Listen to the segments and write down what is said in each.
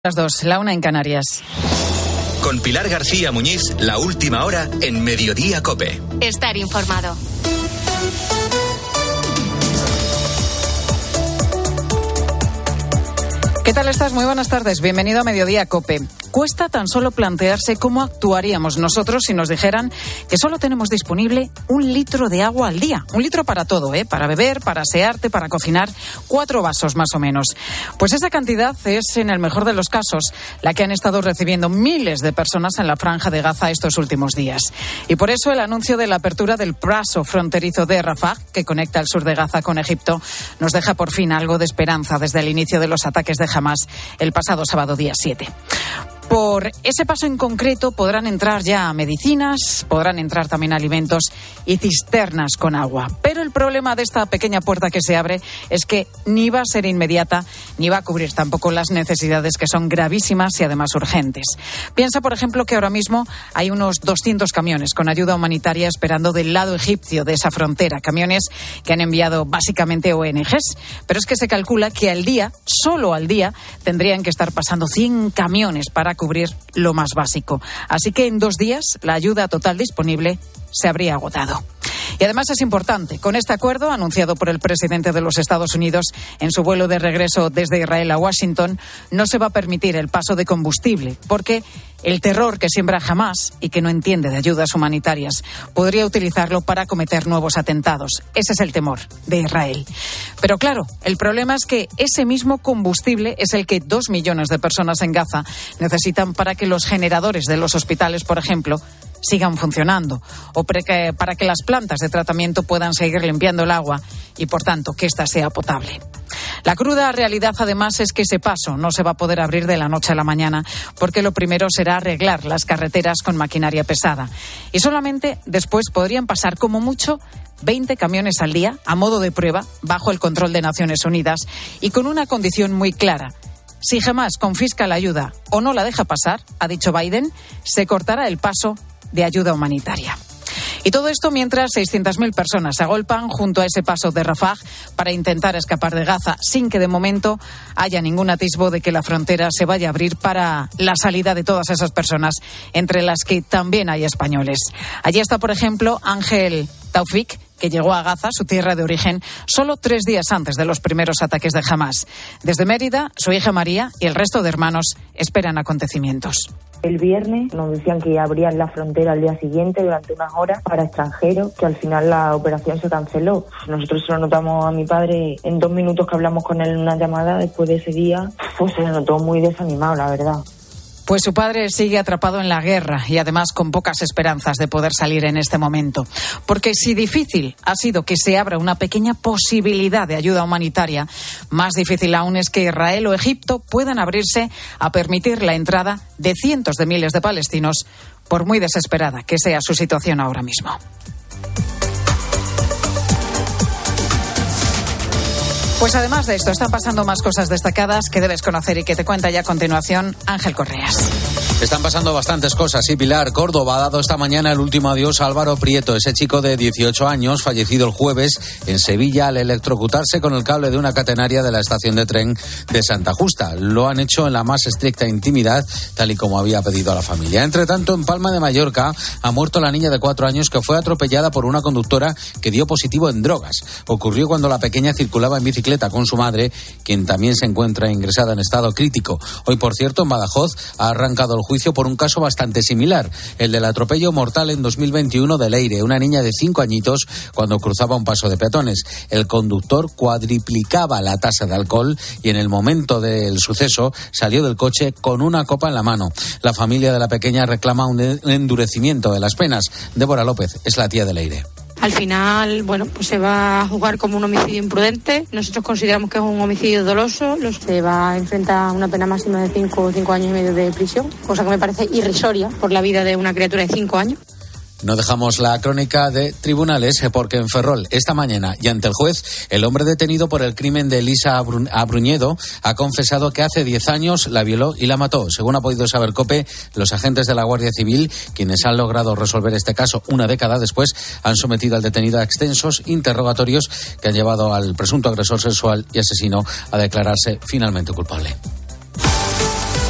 Las 2, la 1 en Canarias. Con Pilar García Muñiz, la última hora en Mediodía COPE. Estar informado. ¿Qué tal estás? Muy buenas tardes. Bienvenido a Mediodía COPE. Cuesta tan solo plantearse cómo actuaríamos nosotros si nos dijeran que solo tenemos disponible 1 litro de agua al día. 1 litro para todo, para beber, para asearte, para cocinar, 4 vasos más o menos. Pues esa cantidad es, en el mejor de los casos, la que han estado recibiendo miles de personas en la Franja de Gaza estos últimos días. Y por eso el anuncio de la apertura del paso fronterizo de Rafah, que conecta el sur de Gaza con Egipto, nos deja por fin algo de esperanza desde el inicio de los ataques de Hamás el pasado sábado día 7. Por ese paso en concreto podrán entrar ya medicinas, podrán entrar también alimentos y cisternas con agua. Pero el problema de esta pequeña puerta que se abre es que ni va a ser inmediata ni va a cubrir tampoco las necesidades, que son gravísimas y además urgentes. Piensa, por ejemplo, que ahora mismo hay unos 200 camiones con ayuda humanitaria esperando del lado egipcio de esa frontera. Camiones que han enviado básicamente ONGs. Pero es que se calcula que al día, solo al día, tendrían que estar pasando 100 camiones para cubrir lo más básico. Así que en 2 días la ayuda total disponible se habría agotado. Y además es importante, con este acuerdo anunciado por el presidente de los Estados Unidos en su vuelo de regreso desde Israel a Washington, no se va a permitir el paso de combustible, porque el terror que siembra Hamás y que no entiende de ayudas humanitarias podría utilizarlo para cometer nuevos atentados. Ese es el temor de Israel. Pero claro, el problema es que ese mismo combustible es el que 2 millones de personas en Gaza necesitan para que los generadores de los hospitales, por ejemplo, sigan funcionando, o para que las plantas de tratamiento puedan seguir limpiando el agua y, por tanto, que ésta sea potable. La cruda realidad, además, es que ese paso no se va a poder abrir de la noche a la mañana, porque lo primero será arreglar las carreteras con maquinaria pesada. Y solamente después podrían pasar como mucho 20 camiones al día, a modo de prueba, bajo el control de Naciones Unidas, y con una condición muy clara. Si Hamás confisca la ayuda o no la deja pasar, ha dicho Biden, se cortará el paso de ayuda humanitaria. Y todo esto mientras 600.000 personas se agolpan junto a ese paso de Rafah para intentar escapar de Gaza, sin que de momento haya ningún atisbo de que la frontera se vaya a abrir para la salida de todas esas personas, entre las que también hay españoles. Allí está, por ejemplo, Ángel Taufik, que llegó a Gaza, su tierra de origen, solo 3 días antes de los primeros ataques de Hamás. Desde Mérida, su hija María y el resto de hermanos esperan acontecimientos. El viernes nos decían que abrían la frontera al día siguiente durante unas horas para extranjeros, que al final la operación se canceló. Nosotros se lo notamos a mi padre en 2 minutos que hablamos con él en una llamada después de ese día, pues se le notó muy desanimado, la verdad. Pues su padre sigue atrapado en la guerra y además con pocas esperanzas de poder salir en este momento. Porque si difícil ha sido que se abra una pequeña posibilidad de ayuda humanitaria, más difícil aún es que Israel o Egipto puedan abrirse a permitir la entrada de cientos de miles de palestinos, por muy desesperada que sea su situación ahora mismo. Pues además de esto, están pasando más cosas destacadas que debes conocer y que te cuenta ya a continuación Ángel Correas. Están pasando bastantes cosas, sí, Pilar. Córdoba ha dado esta mañana el último adiós a Álvaro Prieto, ese chico de 18 años, fallecido el jueves en Sevilla al electrocutarse con el cable de una catenaria de la estación de tren de Santa Justa. Lo han hecho en la más estricta intimidad, tal y como había pedido a la familia. Entre tanto, en Palma de Mallorca ha muerto la niña de 4 años que fue atropellada por una conductora que dio positivo en drogas. Ocurrió cuando la pequeña circulaba en bicicleta con su madre, quien también se encuentra ingresada en estado crítico. Hoy, por cierto, en Badajoz ha arrancado el juicio por un caso bastante similar, el del atropello mortal en 2021 de Leire, una niña de 5 añitos cuando cruzaba un paso de peatones. El conductor cuadriplicaba la tasa de alcohol y en el momento del suceso salió del coche con una copa en la mano. La familia de la pequeña reclama un endurecimiento de las penas. Débora López es la tía de Leire. Al final, pues se va a juzgar como un homicidio imprudente. Nosotros consideramos que es un homicidio doloso. Se va a enfrentar a una pena máxima de 5 años y medio de prisión, cosa que me parece irrisoria por la vida de una criatura de 5 años. No dejamos la crónica de tribunales porque en Ferrol, esta mañana, y ante el juez, el hombre detenido por el crimen de Elisa Abruñedo ha confesado que hace 10 años la violó y la mató. Según ha podido saber COPE, los agentes de la Guardia Civil, quienes han logrado resolver este caso una década después, han sometido al detenido a extensos interrogatorios que han llevado al presunto agresor sexual y asesino a declararse finalmente culpable.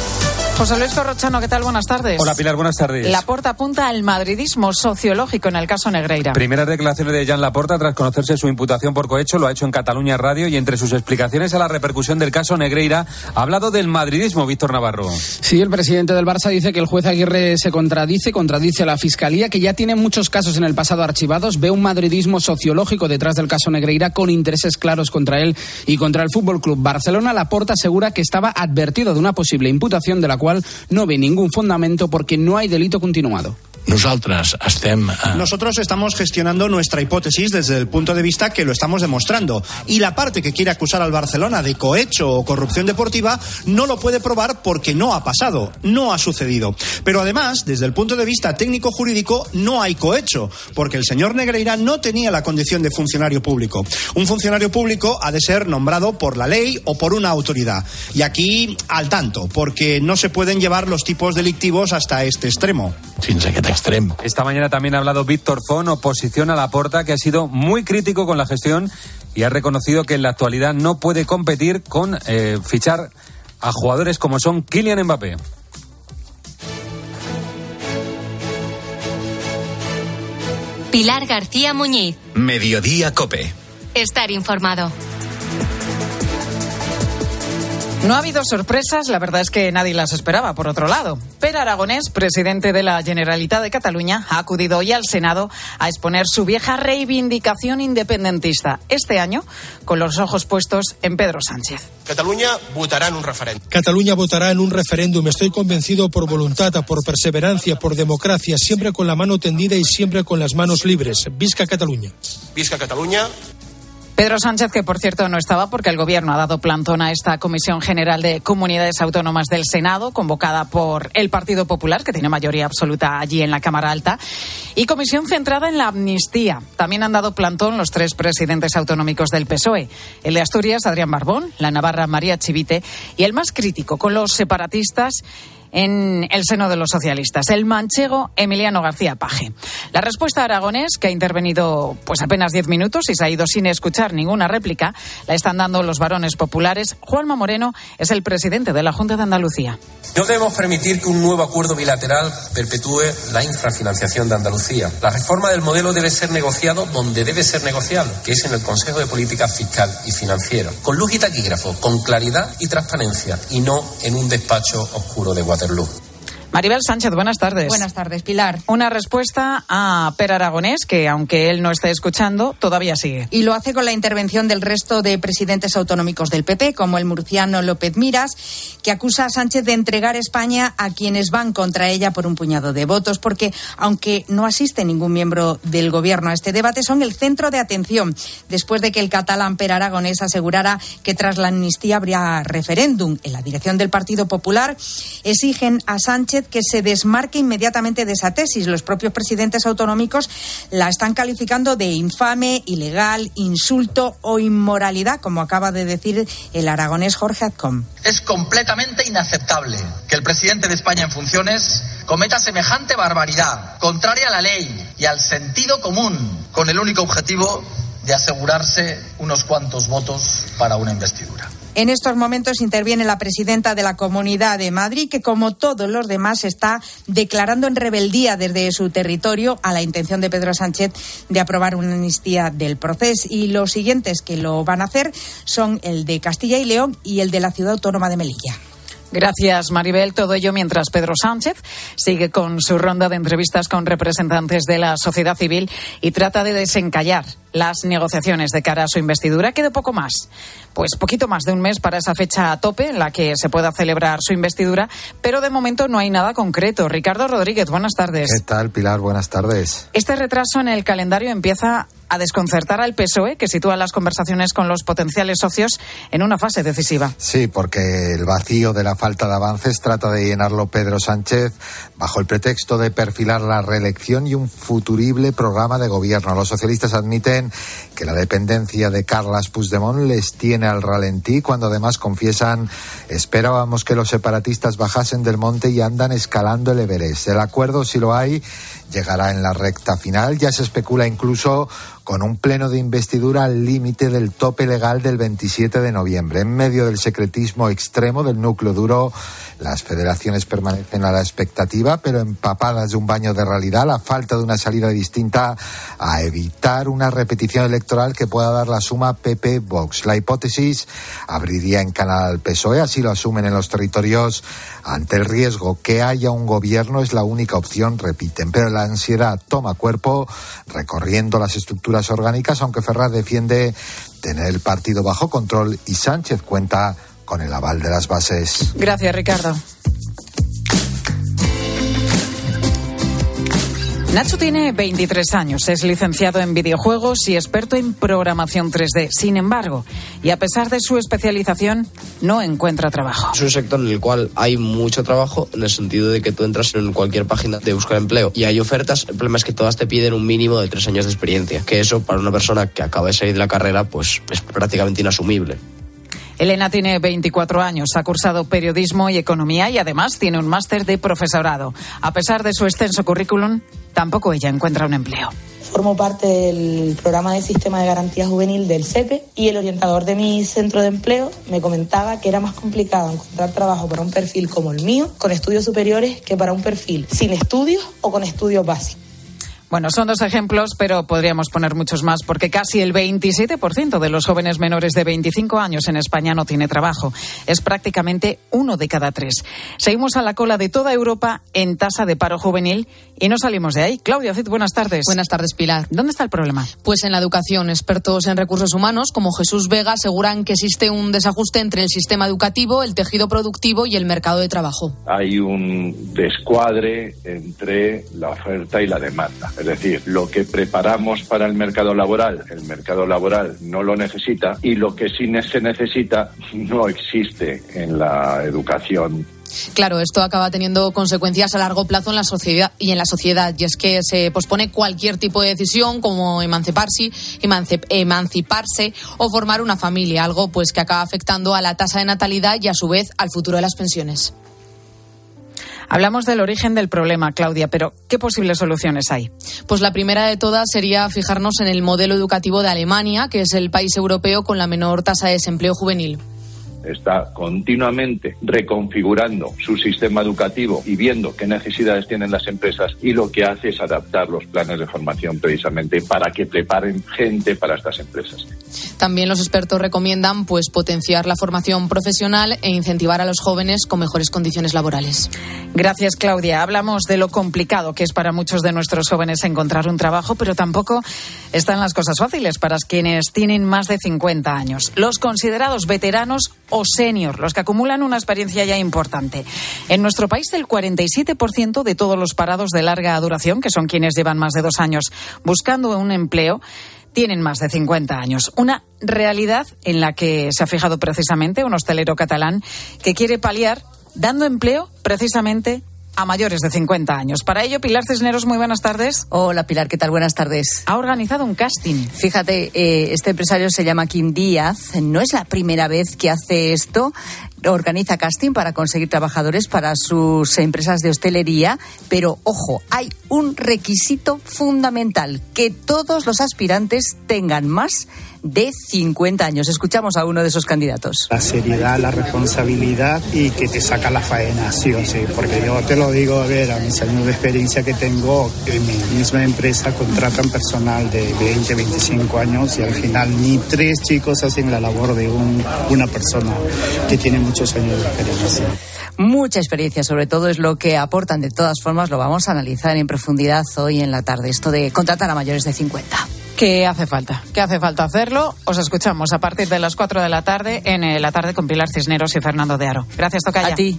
José Luis Corrochano, ¿qué tal? Buenas tardes. Hola Pilar, buenas tardes. Laporta apunta al madridismo sociológico en el caso Negreira. Primeras declaraciones de Joan Laporta tras conocerse su imputación por cohecho, lo ha hecho en Cataluña Radio, y entre sus explicaciones a la repercusión del caso Negreira ha hablado del madridismo. Víctor Navarro. Sí, el presidente del Barça dice que el juez Aguirre se contradice a la Fiscalía, que ya tiene muchos casos en el pasado archivados, ve un madridismo sociológico detrás del caso Negreira con intereses claros contra él y contra el Fútbol Club Barcelona. Laporta asegura que estaba advertido de una posible imputación de la cual no ve ningún fundamento porque no hay delito continuado. Nosotros estamos gestionando nuestra hipótesis desde el punto de vista que lo estamos demostrando, y la parte que quiere acusar al Barcelona de cohecho o corrupción deportiva no lo puede probar porque no ha pasado, no ha sucedido. Pero además, desde el punto de vista técnico-jurídico, no hay cohecho, porque el señor Negreira no tenía la condición de funcionario público. Un funcionario público ha de ser nombrado por la ley o por una autoridad. Y aquí, al tanto, porque no se pueden llevar los tipos delictivos hasta este extremo. Esta mañana también ha hablado Víctor Font, oposición a Laporta, que ha sido muy crítico con la gestión y ha reconocido que en la actualidad no puede competir con fichar a jugadores como son Kylian Mbappé. Pilar García Muñiz. Mediodía COPE. Estar informado. No ha habido sorpresas, la verdad es que nadie las esperaba, por otro lado. Pere Aragonès, presidente de la Generalitat de Cataluña, ha acudido hoy al Senado a exponer su vieja reivindicación independentista, este año con los ojos puestos en Pedro Sánchez. Cataluña votará en un referéndum. Cataluña votará en un referéndum. Estoy convencido por voluntad, por perseverancia, por democracia, siempre con la mano tendida y siempre con las manos libres. Visca Cataluña. Visca Cataluña. Pedro Sánchez, que por cierto no estaba porque el Gobierno ha dado plantón a esta Comisión General de Comunidades Autónomas del Senado, convocada por el Partido Popular, que tiene mayoría absoluta allí en la Cámara Alta, y comisión centrada en la amnistía. También han dado plantón los tres presidentes autonómicos del PSOE, el de Asturias, Adrián Barbón, la navarra, María Chivite, y el más crítico con los separatistas en el seno de los socialistas, el manchego Emiliano García Paje. La respuesta a Aragonès, que ha intervenido pues apenas 10 minutos y se ha ido sin escuchar ninguna réplica, la están dando los varones populares. Juanma Moreno es el presidente de la Junta de Andalucía. No debemos permitir que un nuevo acuerdo bilateral perpetúe la infrafinanciación de Andalucía. La reforma del modelo debe ser negociado donde debe ser negociado, que es en el Consejo de Política Fiscal y Financiera, con luz y taquígrafo, con claridad y transparencia, y no en un despacho oscuro de Waterloo. Maribel Sánchez, buenas tardes. Buenas tardes, Pilar. Una respuesta a Pere Aragonès, que aunque él no esté escuchando, todavía sigue. Y lo hace con la intervención del resto de presidentes autonómicos del PP, como el murciano López Miras, que acusa a Sánchez de entregar España a quienes van contra ella por un puñado de votos, porque aunque no asiste ningún miembro del Gobierno a este debate, son el centro de atención, después de que el catalán Pere Aragonès asegurara que tras la amnistía habría referéndum. En la dirección del Partido Popular exigen a Sánchez que se desmarque inmediatamente de esa tesis. Los propios presidentes autonómicos la están calificando de infame, ilegal, insulto o inmoralidad, como acaba de decir el aragonés Jorge Azcón. Es completamente inaceptable que el presidente de España en funciones cometa semejante barbaridad, contraria a la ley y al sentido común, con el único objetivo de asegurarse unos cuantos votos para una investidura. En estos momentos interviene la presidenta de la Comunidad de Madrid, que como todos los demás está declarando en rebeldía desde su territorio a la intención de Pedro Sánchez de aprobar una amnistía del proceso. Y los siguientes que lo van a hacer son el de Castilla y León y el de la Ciudad Autónoma de Melilla. Gracias, Maribel. Todo ello mientras Pedro Sánchez sigue con su ronda de entrevistas con representantes de la sociedad civil y trata de desencallar las negociaciones de cara a su investidura. Queda poco más, pues poquito más de un mes para esa fecha a tope en la que se pueda celebrar su investidura, pero de momento no hay nada concreto. Ricardo Rodríguez, buenas tardes. ¿Qué tal, Pilar? Buenas tardes. Este retraso en el calendario empieza a desconcertar al PSOE, que sitúa las conversaciones con los potenciales socios en una fase decisiva. Sí, porque el vacío de la falta de avances trata de llenarlo Pedro Sánchez bajo el pretexto de perfilar la reelección y un futurible programa de gobierno. Los socialistas admiten que la dependencia de Carles Puigdemont les tiene al ralentí, cuando además confiesan: esperábamos que los separatistas bajasen del monte y andan escalando el Everest. El acuerdo, si lo hay, llegará en la recta final. Ya se especula incluso con un pleno de investidura al límite del tope legal del 27 de noviembre. En medio del secretismo extremo del núcleo duro, las federaciones permanecen a la expectativa, pero empapadas de un baño de realidad, la falta de una salida distinta a evitar una repetición electoral que pueda dar la suma PP-Vox. La hipótesis abriría en canal al PSOE, así lo asumen en los territorios. Ante el riesgo que haya un gobierno es la única opción, repiten, pero la ansiedad toma cuerpo recorriendo las estructuras orgánicas, aunque Ferraz defiende tener el partido bajo control y Sánchez cuenta con el aval de las bases. Gracias, Ricardo. Nacho tiene 23 años, es licenciado en videojuegos y experto en programación 3D. Sin embargo, y a pesar de su especialización, no encuentra trabajo. Es un sector en el cual hay mucho trabajo, en el sentido de que tú entras en cualquier página de buscar empleo y hay ofertas. El problema es que todas te piden un mínimo de 3 años de experiencia, que eso para una persona que acaba de salir de la carrera pues es prácticamente inasumible. Elena tiene 24 años, ha cursado periodismo y economía y además tiene un máster de profesorado. A pesar de su extenso currículum, tampoco ella encuentra un empleo. Formo parte del programa de sistema de garantía juvenil del SEPE y el orientador de mi centro de empleo me comentaba que era más complicado encontrar trabajo para un perfil como el mío, con estudios superiores, que para un perfil sin estudios o con estudios básicos. Bueno, son 2 ejemplos, pero podríamos poner muchos más, porque casi el 27% de los jóvenes menores de 25 años en España no tiene trabajo. Es prácticamente 1 de cada 3. Seguimos a la cola de toda Europa en tasa de paro juvenil y no salimos de ahí. Claudia Cid, buenas tardes. Buenas tardes, Pilar. ¿Dónde está el problema? Pues en la educación. Expertos en recursos humanos, como Jesús Vega, aseguran que existe un desajuste entre el sistema educativo, el tejido productivo y el mercado de trabajo. Hay un descuadre entre la oferta y la demanda. Es decir, lo que preparamos para el mercado laboral no lo necesita, y lo que sí se necesita no existe en la educación. Claro, esto acaba teniendo consecuencias a largo plazo en la sociedad y es que se pospone cualquier tipo de decisión, como emanciparse o formar una familia, algo pues que acaba afectando a la tasa de natalidad y a su vez al futuro de las pensiones. Hablamos del origen del problema, Claudia, pero ¿qué posibles soluciones hay? Pues la primera de todas sería fijarnos en el modelo educativo de Alemania, que es el país europeo con la menor tasa de desempleo juvenil. Está continuamente reconfigurando su sistema educativo y viendo qué necesidades tienen las empresas, y lo que hace es adaptar los planes de formación precisamente para que preparen gente para estas empresas. También los expertos recomiendan pues potenciar la formación profesional e incentivar a los jóvenes con mejores condiciones laborales. Gracias, Claudia. Hablamos de lo complicado que es para muchos de nuestros jóvenes encontrar un trabajo, pero tampoco están las cosas fáciles para quienes tienen más de 50 años. Los considerados veteranos o senior, los que acumulan una experiencia ya importante. En nuestro país, el 47% de todos los parados de larga duración, que son quienes llevan más de 2 años buscando un empleo, tienen más de 50 años. Una realidad en la que se ha fijado precisamente un hostelero catalán que quiere paliar dando empleo precisamente a mayores de 50 años. Para ello, Pilar Cisneros, muy buenas tardes. Hola, Pilar, ¿qué tal? Buenas tardes. Ha organizado un casting. Fíjate, este empresario se llama Kim Díaz. No es la primera vez que hace esto. Organiza casting para conseguir trabajadores para sus empresas de hostelería, pero ojo, hay un requisito fundamental: que todos los aspirantes tengan más de 50 años. Escuchamos a uno de esos candidatos. La seriedad, la responsabilidad y que te saca la faena, sí o sí, porque yo te lo digo, a ver, a mis años de experiencia que tengo, en mi misma empresa contratan personal de 20, 25 años y al final ni 3 chicos hacen la labor de una persona que tiene muchos años de experiencia. Mucha experiencia, sobre todo, es lo que aportan. De todas formas, lo vamos a analizar en profundidad hoy en la tarde, esto de contratar a mayores de 50. ¿Qué hace falta? ¿Qué hace falta hacerlo? Os escuchamos a partir de las 4 de la tarde en La Tarde con Pilar Cisneros y Fernando de Aro. Gracias, Tocaya. A ti.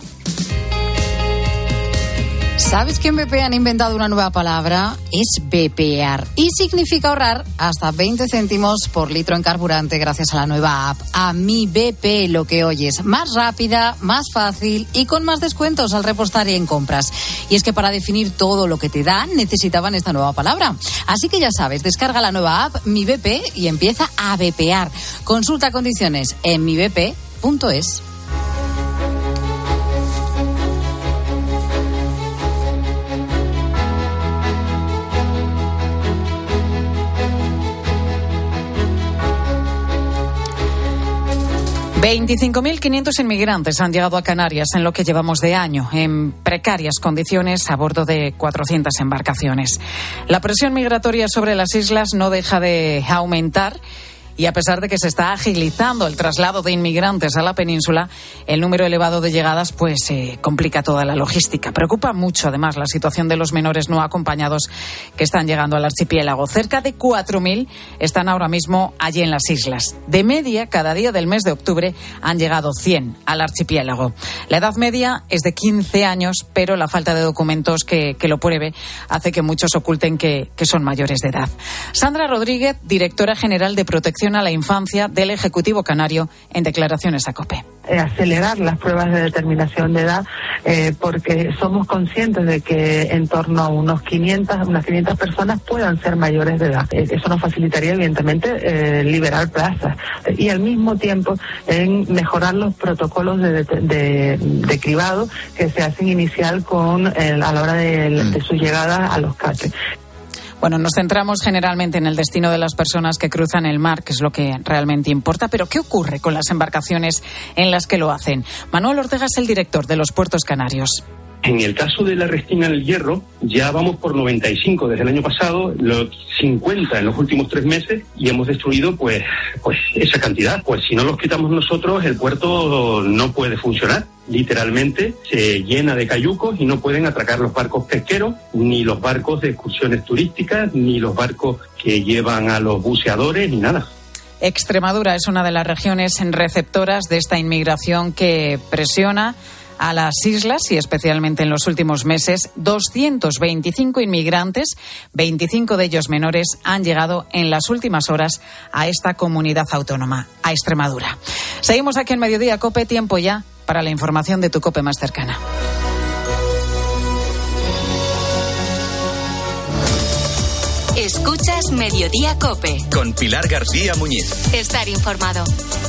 ¿Sabes que en BP han inventado una nueva palabra? Es bepear. Y significa ahorrar hasta 20 céntimos por litro en carburante gracias a la nueva app. A Mi BP, lo que oyes. Más rápida, más fácil y con más descuentos al repostar y en compras. Y es que para definir todo lo que te dan necesitaban esta nueva palabra. Así que ya sabes, descarga la nueva app Mi BP y empieza a bepear. Consulta condiciones en mibp.es. 25.500 inmigrantes han llegado a Canarias en lo que llevamos de año, en precarias condiciones a bordo de 400 embarcaciones. La presión migratoria sobre las islas no deja de aumentar. Y a pesar de que se está agilizando el traslado de inmigrantes a la península, el número elevado de llegadas complica toda la logística. Preocupa mucho, además, la situación de los menores no acompañados que están llegando al archipiélago. Cerca de 4.000 están ahora mismo allí en las islas. De media, cada día del mes de octubre han llegado 100 al archipiélago. La edad media es de 15 años, pero la falta de documentos que lo pruebe hace que muchos oculten que son mayores de edad. Sandra Rodríguez, directora general de Protección a la Infancia del Ejecutivo Canario, en declaraciones a COPE. Acelerar las pruebas de determinación de edad porque somos conscientes de que en torno a unas 500 personas puedan ser mayores de edad. Eso nos facilitaría evidentemente liberar plazas y al mismo tiempo en mejorar los protocolos de cribado que se hacen inicial a la hora de su llegada a los CATE. Bueno, nos centramos generalmente en el destino de las personas que cruzan el mar, que es lo que realmente importa, pero ¿qué ocurre con las embarcaciones en las que lo hacen? Manuel Ortega es el director de los puertos canarios. En el caso de la Restina del Hierro, ya vamos por 95 desde el año pasado, los 50 en los últimos 3 meses y hemos destruido pues esa cantidad. Pues si no los quitamos nosotros, el puerto no puede funcionar. Literalmente se llena de cayucos y no pueden atracar los barcos pesqueros, ni los barcos de excursiones turísticas, ni los barcos que llevan a los buceadores, ni nada. Extremadura es una de las regiones receptoras de esta inmigración que presiona a las islas y especialmente en los últimos meses. 225 inmigrantes, 25 de ellos menores, han llegado en las últimas horas a esta comunidad autónoma, a Extremadura. Seguimos aquí en Mediodía COPE, tiempo ya para la información de tu COPE más cercana. Escuchas Mediodía COPE. Con Pilar García Muñiz. Estar informado.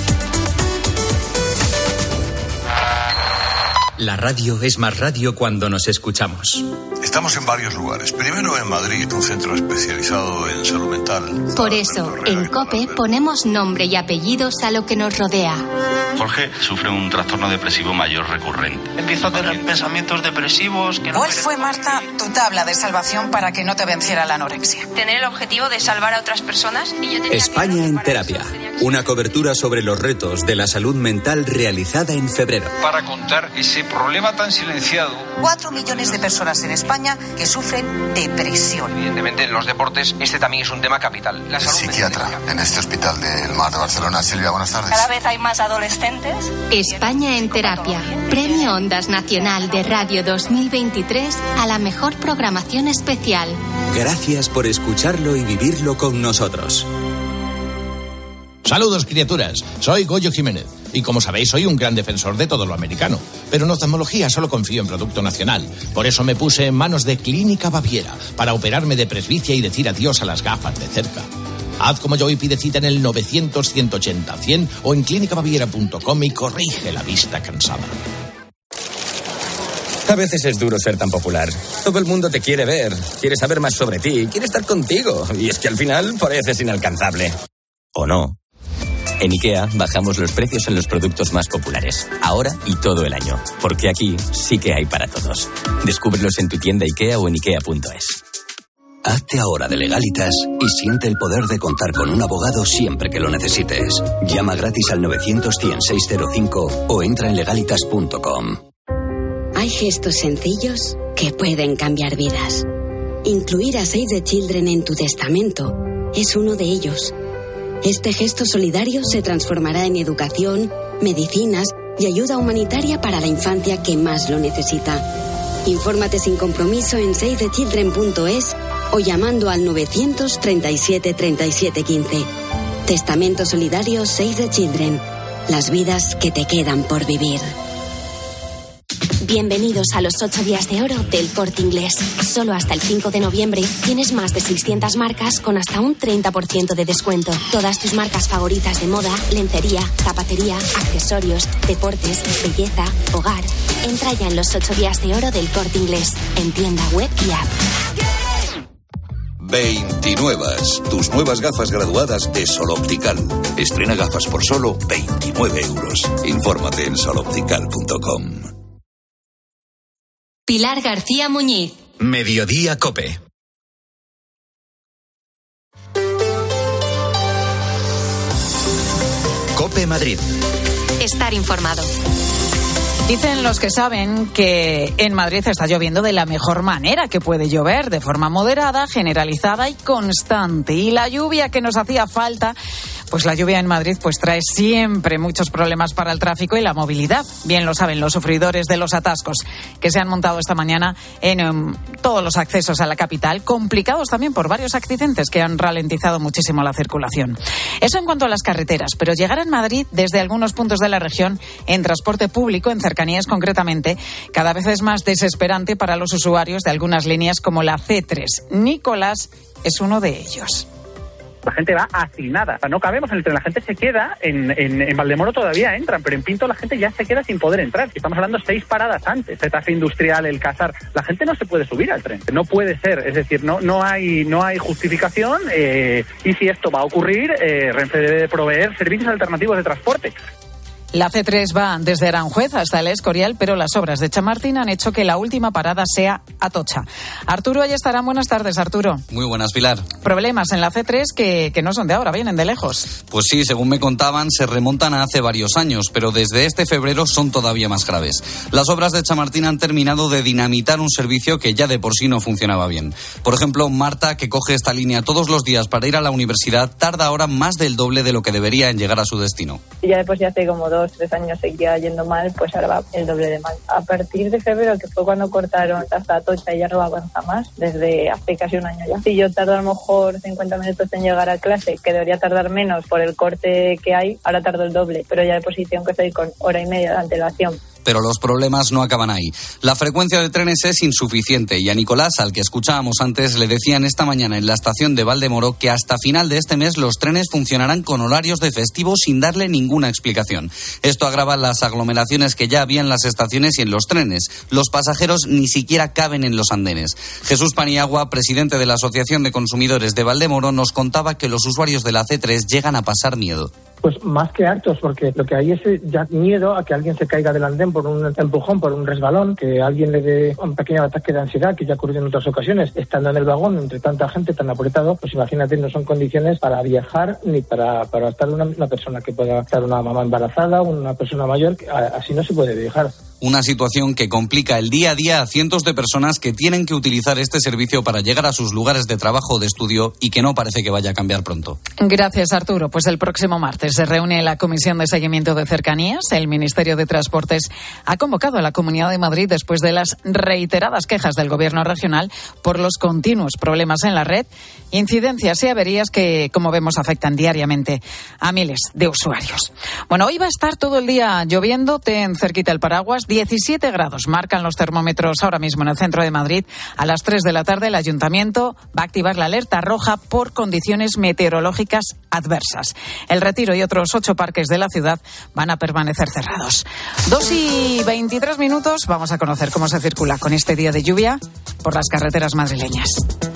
La radio es más radio cuando nos escuchamos. Estamos en varios lugares. Primero en Madrid, un centro especializado en salud mental. Por eso, en COPE ponemos nombre y apellidos a lo que nos rodea. Jorge sufre un trastorno depresivo mayor recurrente. Empiezo a tener pensamientos depresivos. ¿Cuál fue, Marta, tu tabla de salvación para que no te venciera la anorexia? Tener el objetivo de salvar a otras personas. Y yo tenía España en terapia. Una cobertura sobre los retos de la salud mental realizada en febrero. Para contar ese problema tan silenciado. 4 millones de personas en España que sufren depresión. Evidentemente en los deportes este también es un tema capital. La salud psiquiatra en este hospital del Mar de Barcelona. Silvia, buenas tardes. Cada vez hay más adolescentes. España en terapia. Premio Ondas Nacional de Radio 2023 a la mejor programación especial. Gracias por escucharlo y vivirlo con nosotros. Saludos, criaturas. Soy Goyo Jiménez. Y como sabéis, soy un gran defensor de todo lo americano. Pero en oftalmología solo confío en producto nacional. Por eso me puse en manos de Clínica Baviera para operarme de presbicia y decir adiós a las gafas de cerca. Haz como yo y pide cita en el 900-180-100 o en clinicabaviera.com y corrige la vista cansada. A veces es duro ser tan popular. Todo el mundo te quiere ver, quiere saber más sobre ti, quiere estar contigo. Y es que al final pareces inalcanzable. ¿O no? En IKEA bajamos los precios en los productos más populares, ahora y todo el año, porque aquí sí que hay para todos. Descúbrelos en tu tienda IKEA o en ikea.es. Hazte ahora de Legalitas y siente el poder de contar con un abogado siempre que lo necesites. Llama gratis al 900-100-605 o entra en legalitas.com. Hay gestos sencillos que pueden cambiar vidas. Incluir a Save the Children en tu testamento es uno de ellos. Este gesto solidario se transformará en educación, medicinas y ayuda humanitaria para la infancia que más lo necesita. Infórmate sin compromiso en savethechildren.es o llamando al 937 37 15. Testamento solidario Save the Children. Las vidas que te quedan por vivir. Bienvenidos a los 8 días de oro del Corte Inglés. Solo hasta el 5 de noviembre tienes más de 600 marcas con hasta un 30% de descuento. Todas tus marcas favoritas de moda, lencería, zapatería, accesorios, deportes, belleza, hogar. Entra ya en los 8 días de oro del Corte Inglés, en tienda web y app. 29. Tus nuevas gafas graduadas de Sol Optical. Estrena gafas por solo 29 euros. Infórmate en soloptical.com. Pilar García Muñiz. Mediodía COPE. COPE Madrid. Estar informado. Dicen los que saben que en Madrid está lloviendo de la mejor manera que puede llover, de forma moderada, generalizada y constante. Y la lluvia que nos hacía falta, pues la lluvia en Madrid pues trae siempre muchos problemas para el tráfico y la movilidad. Bien lo saben los sufridores de los atascos que se han montado esta mañana en todos los accesos a la capital, complicados también por varios accidentes que han ralentizado muchísimo la circulación. Eso en cuanto a las carreteras, pero llegar en Madrid desde algunos puntos de la región en transporte público, en cercanías concretamente, cada vez es más desesperante para los usuarios de algunas líneas como la C3. Nicolás es uno de ellos. La gente va hacinada, no cabemos en el tren, la gente se queda, en Valdemoro todavía entran, pero en Pinto la gente ya se queda sin poder entrar. Estamos hablando 6 paradas antes, Getafe Industrial, El Casar, la gente no se puede subir al tren, no puede ser, es decir, no hay justificación y si esto va a ocurrir, Renfe debe proveer servicios alternativos de transporte. La C3 va desde Aranjuez hasta el Escorial, pero las obras de Chamartín han hecho que la última parada sea Atocha. Arturo Ayestarán, buenas tardes, Arturo. Muy buenas, Pilar. Problemas en la C3 que no son de ahora, vienen de lejos. Pues sí, según me contaban, se remontan a hace varios años, pero desde este febrero son todavía más graves. Las obras de Chamartín han terminado de dinamitar un servicio que ya de por sí no funcionaba bien. Por ejemplo, Marta, que coge esta línea todos los días para ir a la universidad, tarda ahora más del doble de lo que debería en llegar a su destino. Ya después ya hace como 2-3 años seguía yendo mal, pues ahora va el doble de mal. A partir de febrero, que fue cuando cortaron hasta Atocha y ya no avanza más, desde hace casi un año ya. Si yo tardo a lo mejor 50 minutos en llegar a clase, que debería tardar menos por el corte que hay, ahora tardo el doble, pero ya de posición que estoy con hora y media de antelación. Pero los problemas no acaban ahí. La frecuencia de trenes es insuficiente y a Nicolás, al que escuchábamos antes, le decían esta mañana en la estación de Valdemoro que hasta final de este mes los trenes funcionarán con horarios de festivo sin darle ninguna explicación. Esto agrava las aglomeraciones que ya había en las estaciones y en los trenes. Los pasajeros ni siquiera caben en los andenes. Jesús Paniagua, presidente de la Asociación de Consumidores de Valdemoro, nos contaba que los usuarios de la C3 llegan a pasar miedo. Pues más que hartos, porque lo que hay es ya miedo a que alguien se caiga del andén por un empujón, por un resbalón, que alguien le dé un pequeño ataque de ansiedad, que ya ha ocurrido en otras ocasiones, estando en el vagón entre tanta gente tan apretado, pues imagínate, no son condiciones para viajar ni para estar una persona que pueda estar una mamá embarazada, una persona mayor, así no se puede viajar. Una situación que complica el día a día a cientos de personas que tienen que utilizar este servicio para llegar a sus lugares de trabajo o de estudio y que no parece que vaya a cambiar pronto. Gracias, Arturo. Pues el próximo martes se reúne la Comisión de Seguimiento de Cercanías. El Ministerio de Transportes ha convocado a la Comunidad de Madrid después de las reiteradas quejas del Gobierno regional por los continuos problemas en la red, incidencias y averías que, como vemos, afectan diariamente a miles de usuarios. Bueno, hoy va a estar todo el día lloviendo, ten cerquita el paraguas. 17 grados marcan los termómetros ahora mismo en el centro de Madrid. A las 3 de la tarde el Ayuntamiento va a activar la alerta roja por condiciones meteorológicas adversas. El Retiro y otros 8 parques de la ciudad van a permanecer cerrados. 2:23, vamos a conocer cómo se circula con este día de lluvia por las carreteras madrileñas.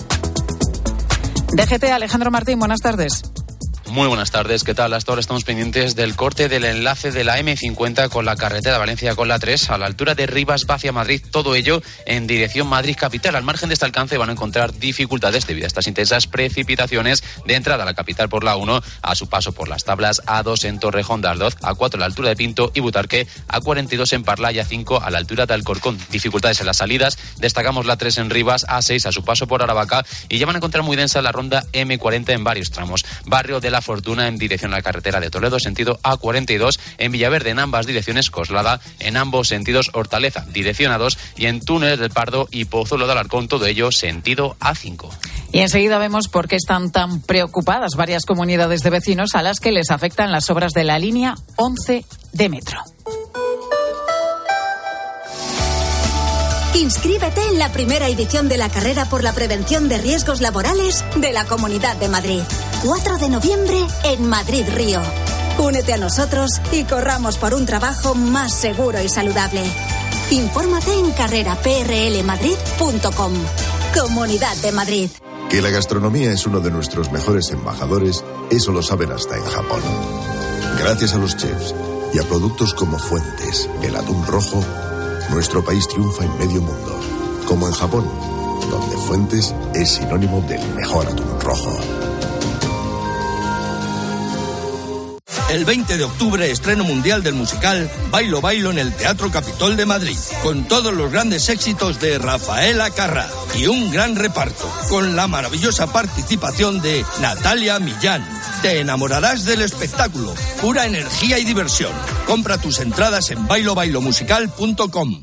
DGT, Alejandro Martín, buenas tardes. Muy buenas tardes, ¿qué tal? Hasta ahora estamos pendientes del corte del enlace de la M50 con la carretera de Valencia con la 3 a la altura de Rivas hacia Madrid, todo ello en dirección Madrid capital. Al margen de este alcance van a encontrar dificultades debido a estas intensas precipitaciones de entrada a la capital por la 1, a su paso por las tablas, A2 en Torrejón de Ardoz, A4 a la altura de Pinto y Butarque, A42 en Parla y A5 a la altura de Alcorcón. Dificultades en las salidas, destacamos la 3 en Rivas, A6 a su paso por Aravaca y ya van a encontrar muy densa la ronda M40 en varios tramos. Barrio de la Fortuna en dirección a la carretera de Toledo, sentido A42, en Villaverde en ambas direcciones, Coslada, en ambos sentidos Hortaleza, dirección A2 y en Túneles del Pardo y Pozuelo de Alarcón, todo ello sentido A5. Y enseguida vemos por qué están tan preocupadas varias comunidades de vecinos a las que les afectan las obras de la línea 11 de metro. Inscríbete en la primera edición de la carrera por la prevención de riesgos laborales de la Comunidad de Madrid. 4 de noviembre en Madrid Río. Únete a nosotros y corramos por un trabajo más seguro y saludable. Infórmate en carreraprlmadrid.com. Comunidad de Madrid. Que la gastronomía es uno de nuestros mejores embajadores, eso lo saben hasta en Japón. Gracias a los chefs y a productos como Fuentes, el atún rojo, nuestro país triunfa en medio mundo. Como en Japón, donde Fuentes es sinónimo del mejor atún rojo. El 20 de octubre, estreno mundial del musical Bailo Bailo en el Teatro Capitol de Madrid, con todos los grandes éxitos de Rafaela Carrà y un gran reparto, con la maravillosa participación de Natalia Millán. Te enamorarás del espectáculo, pura energía y diversión. Compra tus entradas en bailobailomusical.com.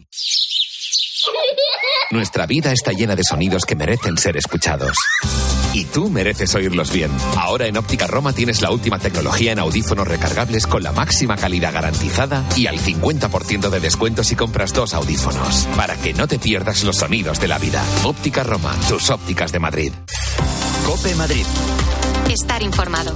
Nuestra vida está llena de sonidos que merecen ser escuchados. Y tú mereces oírlos bien. Ahora en Óptica Roma tienes la última tecnología en audífonos recargables con la máxima calidad garantizada y al 50% de descuento si compras 2 audífonos. Para que no te pierdas los sonidos de la vida. Óptica Roma, tus ópticas de Madrid. COPE Madrid. Estar informado.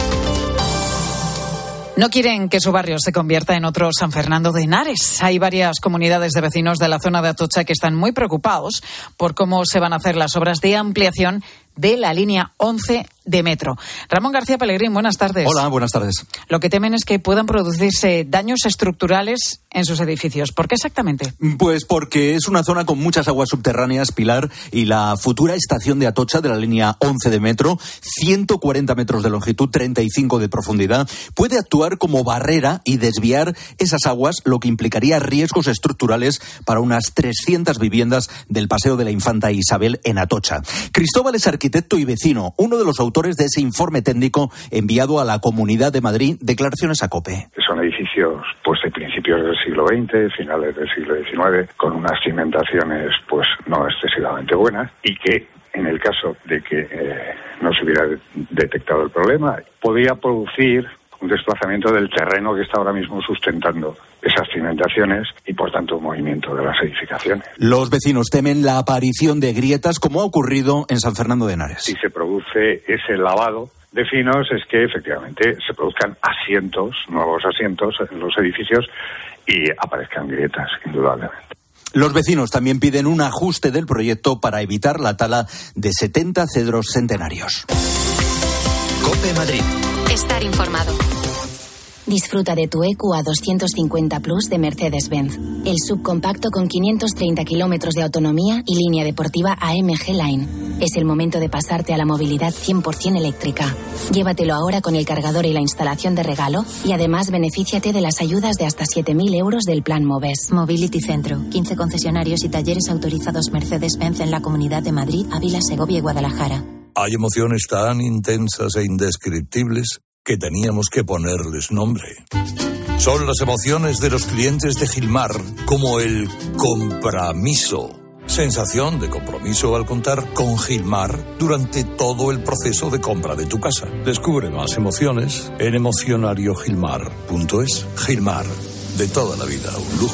No quieren que su barrio se convierta en otro San Fernando de Henares. Hay varias comunidades de vecinos de la zona de Atocha que están muy preocupados por cómo se van a hacer las obras de ampliación de la línea 11 de metro. Ramón García Pellegrín, buenas tardes. Hola, buenas tardes. Lo que temen es que puedan producirse daños estructurales en sus edificios. ¿Por qué exactamente? Pues porque es una zona con muchas aguas subterráneas, Pilar, y la futura estación de Atocha de la línea 11 de metro, 140 metros de longitud, 35 de profundidad, puede actuar como barrera y desviar esas aguas, lo que implicaría riesgos estructurales para unas 300 viviendas del Paseo de la Infanta Isabel en Atocha. Cristóbal es arquitecto y vecino, uno de los autores de ese informe técnico enviado a la Comunidad de Madrid. Declaraciones a COPE. Son edificios pues de principios del siglo XX, finales del siglo XIX, con unas cimentaciones pues no excesivamente buenas y que en el caso de que no se hubiera detectado el problema, podía producir un desplazamiento del terreno que está ahora mismo sustentando esas cimentaciones y, por tanto, un movimiento de las edificaciones. Los vecinos temen la aparición de grietas como ha ocurrido en San Fernando de Henares. Si se produce ese lavado de finos es que, efectivamente, se produzcan asientos, nuevos asientos en los edificios y aparezcan grietas, indudablemente. Los vecinos también piden un ajuste del proyecto para evitar la tala de 70 cedros centenarios. COPE Madrid. Estar informado. Disfruta de tu EQ 250 Plus de Mercedes-Benz. El subcompacto con 530 kilómetros de autonomía y línea deportiva AMG Line. Es el momento de pasarte a la movilidad 100% eléctrica. Llévatelo ahora con el cargador y la instalación de regalo y además benefíciate de las ayudas de hasta 7.000 euros del Plan MOVES. Mobility Centro. 15 concesionarios y talleres autorizados Mercedes-Benz en la Comunidad de Madrid, Ávila, Segovia y Guadalajara. Hay emociones tan intensas e indescriptibles que teníamos que ponerles nombre. Son las emociones de los clientes de Gilmar, como el compromiso. Sensación de compromiso al contar con Gilmar durante todo el proceso de compra de tu casa. Descubre más emociones en emocionariogilmar.es. Gilmar, de toda la vida, un lujo.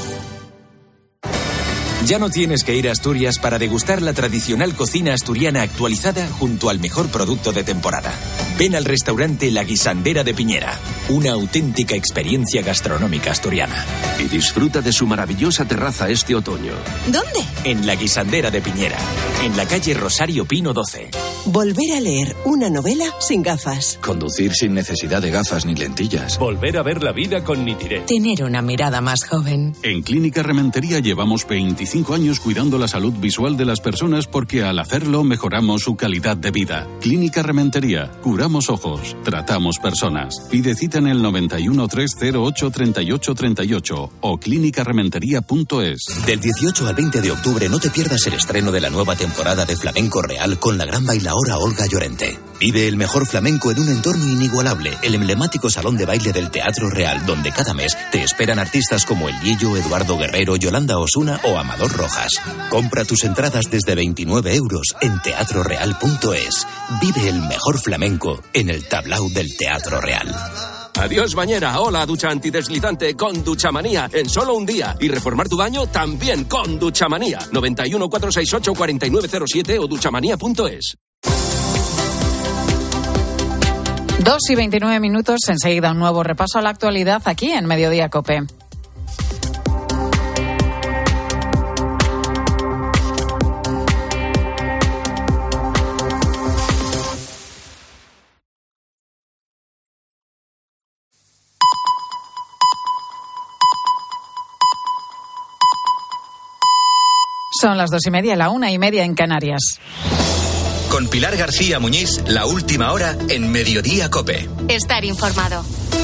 Ya no tienes que ir a Asturias para degustar la tradicional cocina asturiana actualizada junto al mejor producto de temporada. Ven al restaurante La Guisandera de Piñera, una auténtica experiencia gastronómica asturiana. Y disfruta de su maravillosa terraza este otoño. ¿Dónde? En La Guisandera de Piñera, en la calle Rosario Pino 12. Volver a leer una novela sin gafas. Conducir sin necesidad de gafas ni lentillas. Volver a ver la vida con Nitiret. Tener una mirada más joven. En Clínica Rementería llevamos 25 años cuidando la salud visual de las personas porque al hacerlo mejoramos su calidad de vida. Clínica Rementería. Curamos ojos. Tratamos personas. Pide cita en el 91 308 38 38 o clínicarementería.es. Del 18 al 20 de octubre no te pierdas el estreno de la nueva temporada de Flamenco Real con la gran bailaora Olga Llorente. Vive el mejor flamenco en un entorno inigualable, el emblemático Salón de Baile del Teatro Real, donde cada mes te esperan artistas como El Guillo, Eduardo Guerrero, Yolanda Osuna o Amador Rojas. Compra tus entradas desde 29 euros en teatroreal.es. Vive el mejor flamenco en el tablao del Teatro Real. Adiós bañera, hola ducha antideslizante con Duchamanía en solo un día y reformar tu baño también con Duchamanía. 91 468 4907 o duchamanía.es. 2:29, enseguida un nuevo repaso a la actualidad aquí en Mediodía COPE. Son las 2:30, la 1:30 en Canarias. Con Pilar García Muñiz, la última hora en Mediodía COPE. Estar informado.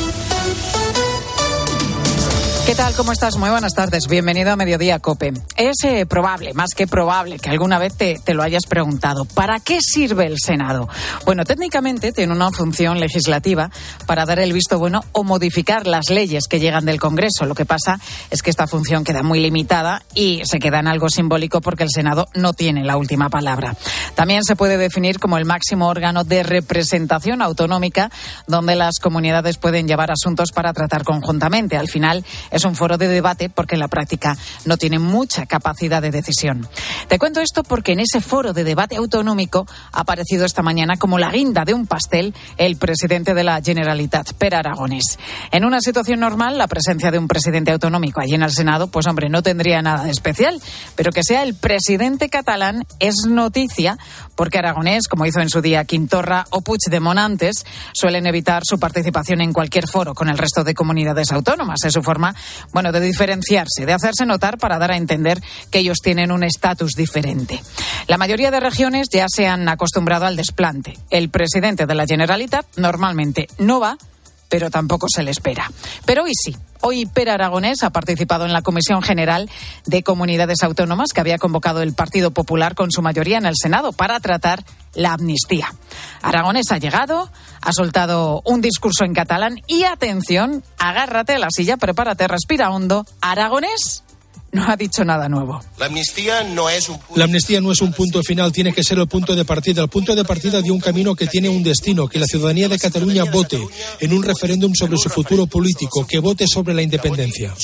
¿Qué tal? ¿Cómo estás? Muy buenas tardes. Bienvenido a Mediodía COPE. Es probable, más que probable, que alguna vez te lo hayas preguntado. ¿Para qué sirve el Senado? Bueno, técnicamente tiene una función legislativa para dar el visto bueno o modificar las leyes que llegan del Congreso. Lo que pasa es que esta función queda muy limitada y se queda en algo simbólico porque el Senado no tiene la última palabra. También se puede definir como el máximo órgano de representación autonómica donde las comunidades pueden llevar asuntos para tratar conjuntamente. Al final es un foro de debate porque en la práctica no tiene mucha capacidad de decisión. Te cuento esto porque en ese foro de debate autonómico ha aparecido esta mañana como la guinda de un pastel el presidente de la Generalitat, Pere Aragonès. En una situación normal, la presencia de un presidente autonómico allí en el Senado, pues hombre, no tendría nada de especial, pero que sea el presidente catalán es noticia porque Aragonès, como hizo en su día Quim-Torra o Puigdemont antes, suelen evitar su participación en cualquier foro con el resto de comunidades autónomas. Es su forma de diferenciarse, de hacerse notar para dar a entender que ellos tienen un estatus diferente. La mayoría de regiones ya se han acostumbrado al desplante. El presidente de la Generalitat normalmente no va, pero tampoco se le espera. Pero hoy sí. Hoy Pere Aragonès ha participado en la Comisión General de Comunidades Autónomas que había convocado el Partido Popular con su mayoría en el Senado para tratar la amnistía. Aragonès ha llegado, ha soltado un discurso en catalán y, atención, agárrate a la silla, prepárate, respira hondo. Aragonès no ha dicho nada nuevo. La amnistía no es un punto final, tiene que ser el punto de partida de un camino que tiene un destino, que la ciudadanía de Cataluña vote en un referéndum sobre su futuro político, que vote sobre la independencia.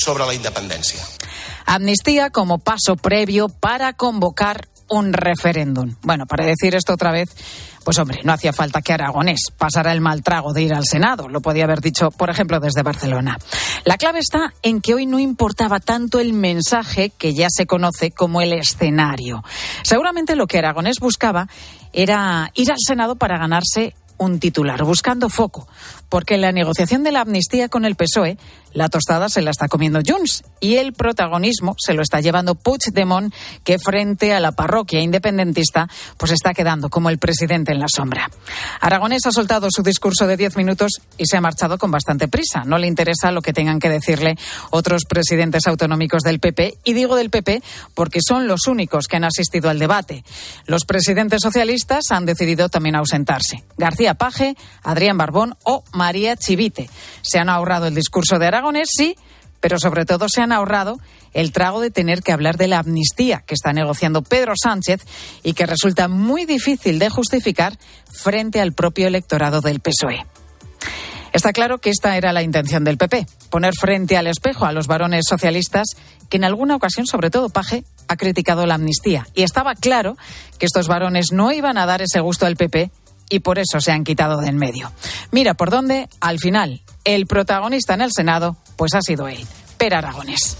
Amnistía como paso previo para convocar un referéndum. Bueno, para decir esto otra vez, pues hombre, no hacía falta que Aragonès pasara el mal trago de ir al Senado. Lo podía haber dicho, por ejemplo, desde Barcelona. La clave está en que hoy no importaba tanto el mensaje que ya se conoce como el escenario. Seguramente lo que Aragonès buscaba era ir al Senado para ganarse un titular, buscando foco, porque en la negociación de la amnistía con el PSOE, la tostada se la está comiendo Junts y el protagonismo se lo está llevando Puigdemont, que frente a la parroquia independentista pues está quedando como el presidente en la sombra. Aragonès ha soltado su discurso de 10 minutos y se ha marchado con bastante prisa. No le interesa lo que tengan que decirle otros presidentes autonómicos del PP, y digo del PP porque son los únicos que han asistido al debate. Los presidentes socialistas han decidido también ausentarse. García Page, Adrián Barbón o María Chivite. Se han ahorrado el discurso de Aragonès, sí, pero sobre todo se han ahorrado el trago de tener que hablar de la amnistía que está negociando Pedro Sánchez y que resulta muy difícil de justificar frente al propio electorado del PSOE. Está claro que esta era la intención del PP, poner frente al espejo a los varones socialistas que en alguna ocasión, sobre todo Page, ha criticado la amnistía. Y estaba claro que estos varones no iban a dar ese gusto al PP y por eso se han quitado de en medio. Mira por dónde, al final, el protagonista en el Senado, pues ha sido él, Pere Aragonès.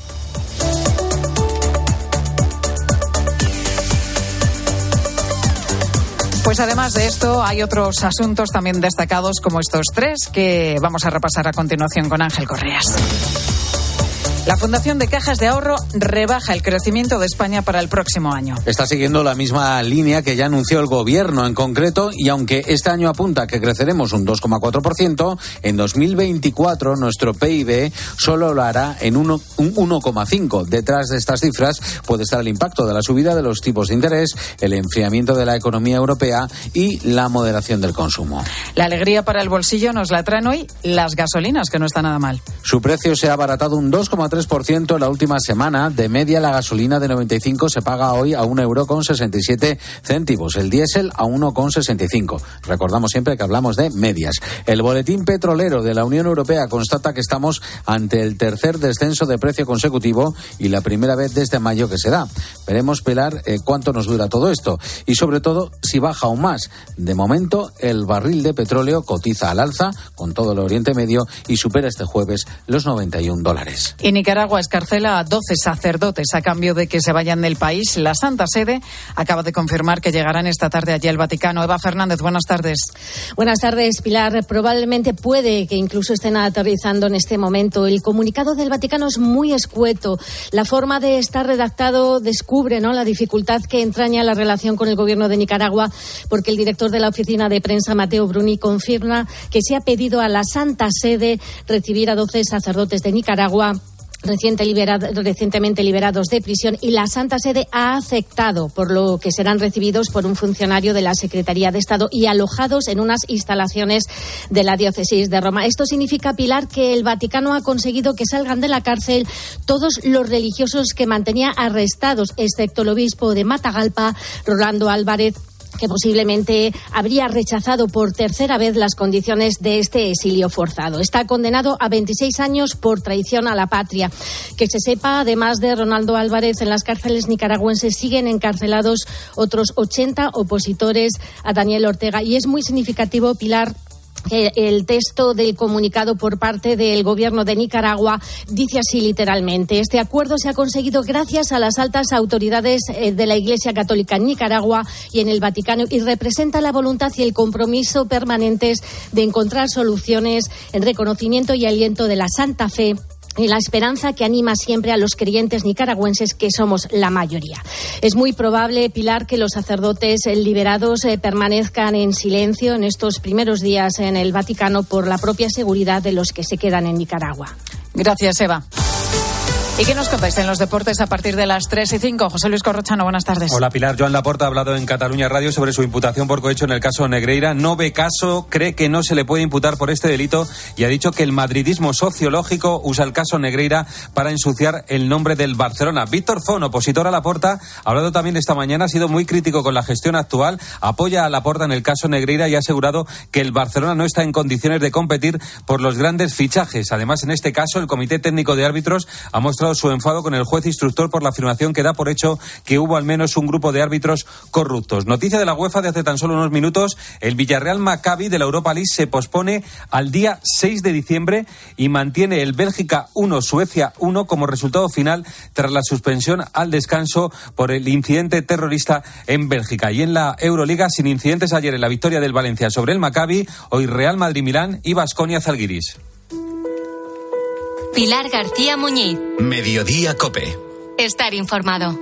Pues además de esto, hay otros asuntos también destacados como estos tres que vamos a repasar a continuación con Ángel Correas. La Fundación de Cajas de Ahorro rebaja el crecimiento de España para el próximo año. Está siguiendo la misma línea que ya anunció el Gobierno en concreto, y aunque este año apunta que creceremos un 2,4%, en 2024 nuestro PIB solo lo hará en un 1,5%. Detrás de estas cifras puede estar el impacto de la subida de los tipos de interés, el enfriamiento de la economía europea y la moderación del consumo. La alegría para el bolsillo nos la traen hoy las gasolinas, que no está nada mal. Su precio se ha abaratado un 2,3% en la última semana. De media, la gasolina de 95 se paga hoy a €1,67. El diésel a 1,65. Recordamos siempre que hablamos de medias. El boletín petrolero de la Unión Europea constata que estamos ante el tercer descenso de precio consecutivo y la primera vez desde mayo que se da. Veremos, Pilar, cuánto nos dura todo esto y sobre todo si baja aún más. De momento, el barril de petróleo cotiza al alza con todo el Oriente Medio y supera este jueves los $91. Y ni Nicaragua excarcela a 12 sacerdotes a cambio de que se vayan del país. La Santa Sede acaba de confirmar que llegarán esta tarde allí al Vaticano. Eva Fernández, buenas tardes. Buenas tardes, Pilar. Probablemente puede que incluso estén aterrizando en este momento. El comunicado del Vaticano es muy escueto. La forma de estar redactado descubre, ¿no?, la dificultad que entraña la relación con el gobierno de Nicaragua, porque el director de la oficina de prensa, Mateo Bruni, confirma que se ha pedido a la Santa Sede recibir a 12 sacerdotes de Nicaragua recientemente liberados de prisión, y la Santa Sede ha aceptado, por lo que serán recibidos por un funcionario de la Secretaría de Estado y alojados en unas instalaciones de la diócesis de Roma. Esto significa, Pilar, que el Vaticano ha conseguido que salgan de la cárcel todos los religiosos que mantenía arrestados, excepto el obispo de Matagalpa, Rolando Álvarez, que posiblemente habría rechazado por tercera vez las condiciones de este exilio forzado. Está condenado a 26 años por traición a la patria. Que se sepa, además de Rolando Álvarez, en las cárceles nicaragüenses siguen encarcelados otros 80 opositores a Daniel Ortega. Y es muy significativo, Pilar, el texto del comunicado por parte del gobierno de Nicaragua dice así literalmente: este acuerdo se ha conseguido gracias a las altas autoridades de la Iglesia Católica en Nicaragua y en el Vaticano, y representa la voluntad y el compromiso permanentes de encontrar soluciones en reconocimiento y aliento de la Santa Fe y la esperanza que anima siempre a los creyentes nicaragüenses, que somos la mayoría. Es muy probable, Pilar, que los sacerdotes liberados permanezcan en silencio en estos primeros días en el Vaticano por la propia seguridad de los que se quedan en Nicaragua. Gracias, Eva. ¿Y qué nos contáis en los deportes a partir de las 3:05? José Luis Corrochano, buenas tardes. Hola, Pilar. Joan Laporta ha hablado en Cataluña Radio sobre su imputación por cohecho en el caso Negreira. No ve caso, cree que no se le puede imputar por este delito y ha dicho que el madridismo sociológico usa el caso Negreira para ensuciar el nombre del Barcelona. Víctor Font, opositor a Laporta, ha hablado también esta mañana, ha sido muy crítico con la gestión actual, apoya a Laporta en el caso Negreira y ha asegurado que el Barcelona no está en condiciones de competir por los grandes fichajes. Además, en este caso, el Comité Técnico de Árbitros ha mostrado su enfado con el juez instructor por la afirmación que da por hecho que hubo al menos un grupo de árbitros corruptos. Noticia de la UEFA de hace tan solo unos minutos: el Villarreal Maccabi de la Europa League se pospone al día 6 de diciembre y mantiene el Bélgica 1, Suecia 1 como resultado final tras la suspensión al descanso por el incidente terrorista en Bélgica. Y en la Euroliga, sin incidentes ayer en la victoria del Valencia sobre el Maccabi, hoy Real Madrid-Milán y Baskonia Zalgiris. Pilar García Muñiz. Mediodía COPE. Estar informado.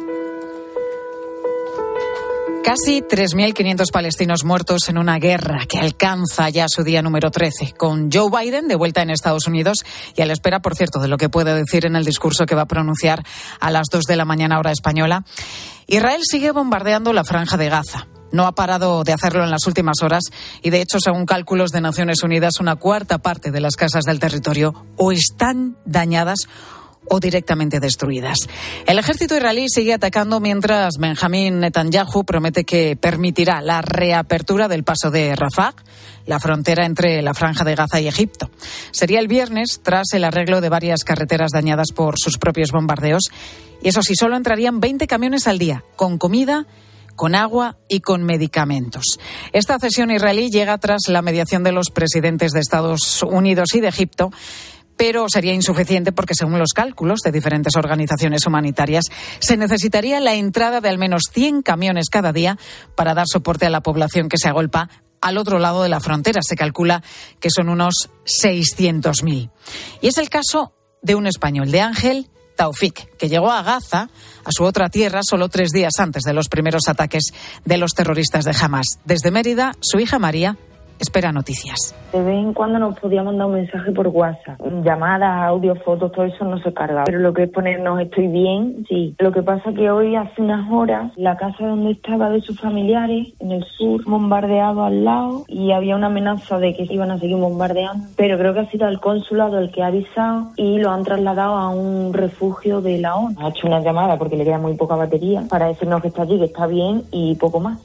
Casi 3.500 palestinos muertos en una guerra que alcanza ya su día número 13, con Joe Biden de vuelta en Estados Unidos y a la espera, por cierto, de lo que puede decir en el discurso que va a pronunciar a las 2 de la mañana hora española. Israel sigue bombardeando la Franja de Gaza. No ha parado de hacerlo en las últimas horas y, de hecho, según cálculos de Naciones Unidas, una cuarta parte de las casas del territorio o están dañadas o directamente destruidas. El ejército israelí sigue atacando mientras Benjamín Netanyahu promete que permitirá la reapertura del paso de Rafah, la frontera entre la Franja de Gaza y Egipto. Sería el viernes, tras el arreglo de varias carreteras dañadas por sus propios bombardeos. Y eso sí, solo entrarían 20 camiones al día, con comida, con agua y con medicamentos. Esta cesión israelí llega tras la mediación de los presidentes de Estados Unidos y de Egipto, pero sería insuficiente porque, según los cálculos de diferentes organizaciones humanitarias, se necesitaría la entrada de al menos 100 camiones cada día para dar soporte a la población que se agolpa al otro lado de la frontera. Se calcula que son unos 600.000. Y es el caso de un español, de Ángel Taufik, que llegó a Gaza, a su otra tierra, solo 3 días antes de los primeros ataques de los terroristas de Hamas. Desde Mérida, su hija María espera noticias. De vez en cuando nos podía mandar un mensaje por WhatsApp. Llamadas, audio, fotos, todo eso no se carga. Pero lo que es ponernos estoy bien, sí. Lo que pasa que hoy, hace unas horas, la casa donde estaba de sus familiares, en el sur, bombardeado al lado, y había una amenaza de que iban a seguir bombardeando. Pero creo que ha sido el consulado el que ha avisado y lo han trasladado a un refugio de la ONU. Ha hecho una llamada porque le queda muy poca batería para decirnos que está allí, que está bien y poco más.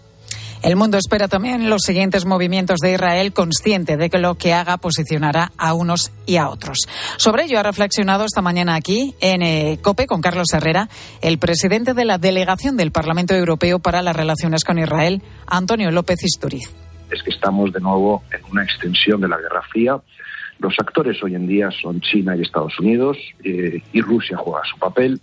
El mundo espera también los siguientes movimientos de Israel, consciente de que lo que haga posicionará a unos y a otros. Sobre ello ha reflexionado esta mañana aquí en COPE con Carlos Herrera, el presidente de la Delegación del Parlamento Europeo para las Relaciones con Israel, Antonio López Istúriz. Es que estamos de nuevo en una extensión de la Guerra Fría. Los actores hoy en día son China y Estados Unidos, y Rusia juega su papel.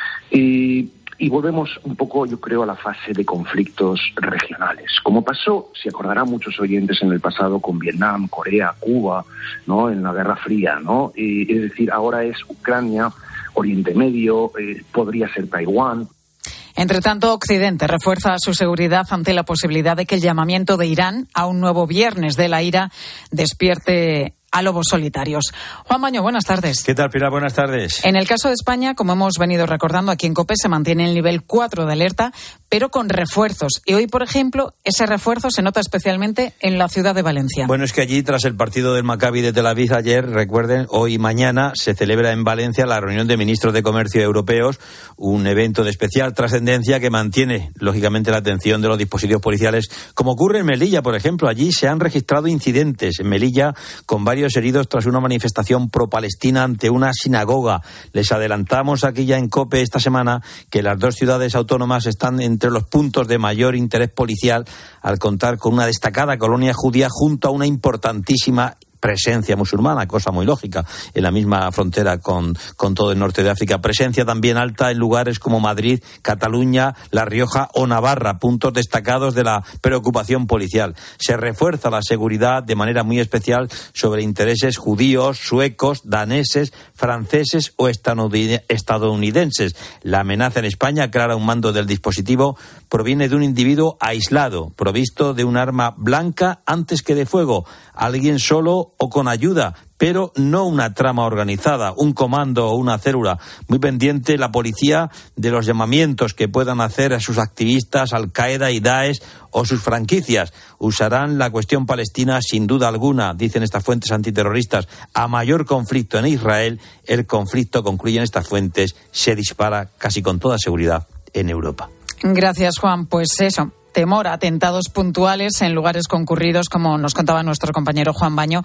Y volvemos un poco, yo creo, a la fase de conflictos regionales. Como pasó, si acordarán muchos oyentes, en el pasado con Vietnam, Corea, Cuba, ¿no?, en la Guerra Fría, ¿no? Es decir, ahora es Ucrania, Oriente Medio, podría ser Taiwán. Entre tanto, Occidente refuerza su seguridad ante la posibilidad de que el llamamiento de Irán a un nuevo viernes de la ira despierte a lobos solitarios. Juan Baño, buenas tardes. ¿Qué tal, Pilar? Buenas tardes. En el caso de España, como hemos venido recordando aquí en COPE, se mantiene el nivel 4 de alerta, pero con refuerzos. Y hoy, por ejemplo, ese refuerzo se nota especialmente en la ciudad de Valencia. Bueno, es que allí, tras el partido del Maccabi de Tel Aviv ayer, recuerden, hoy y mañana se celebra en Valencia la reunión de ministros de comercio europeos, un evento de especial trascendencia que mantiene, lógicamente, la atención de los dispositivos policiales, como ocurre en Melilla, por ejemplo. Allí se han registrado incidentes en Melilla con varios heridos tras una manifestación pro-palestina ante una sinagoga. Les adelantamos aquí ya en COPE esta semana que las dos ciudades autónomas están entre los puntos de mayor interés policial al contar con una destacada colonia judía junto a una importantísima presencia musulmana, cosa muy lógica, en la misma frontera con todo el norte de África. Presencia también alta en lugares como Madrid, Cataluña, La Rioja o Navarra, puntos destacados de la preocupación policial. Se refuerza la seguridad de manera muy especial sobre intereses judíos, suecos, daneses, franceses o estadounidenses. La amenaza en España, aclara un mando del dispositivo, proviene de un individuo aislado, provisto de un arma blanca antes que de fuego, alguien solo o con ayuda, pero no una trama organizada, un comando o una célula. Muy pendiente la policía de los llamamientos que puedan hacer a sus activistas Al-Qaeda y Daesh o sus franquicias. Usarán la cuestión palestina sin duda alguna, dicen estas fuentes antiterroristas. A mayor conflicto en Israel, el conflicto, concluyen estas fuentes, se dispara casi con toda seguridad en Europa. Gracias, Juan. Pues eso, temor a atentados puntuales en lugares concurridos, como nos contaba nuestro compañero Juan Baño,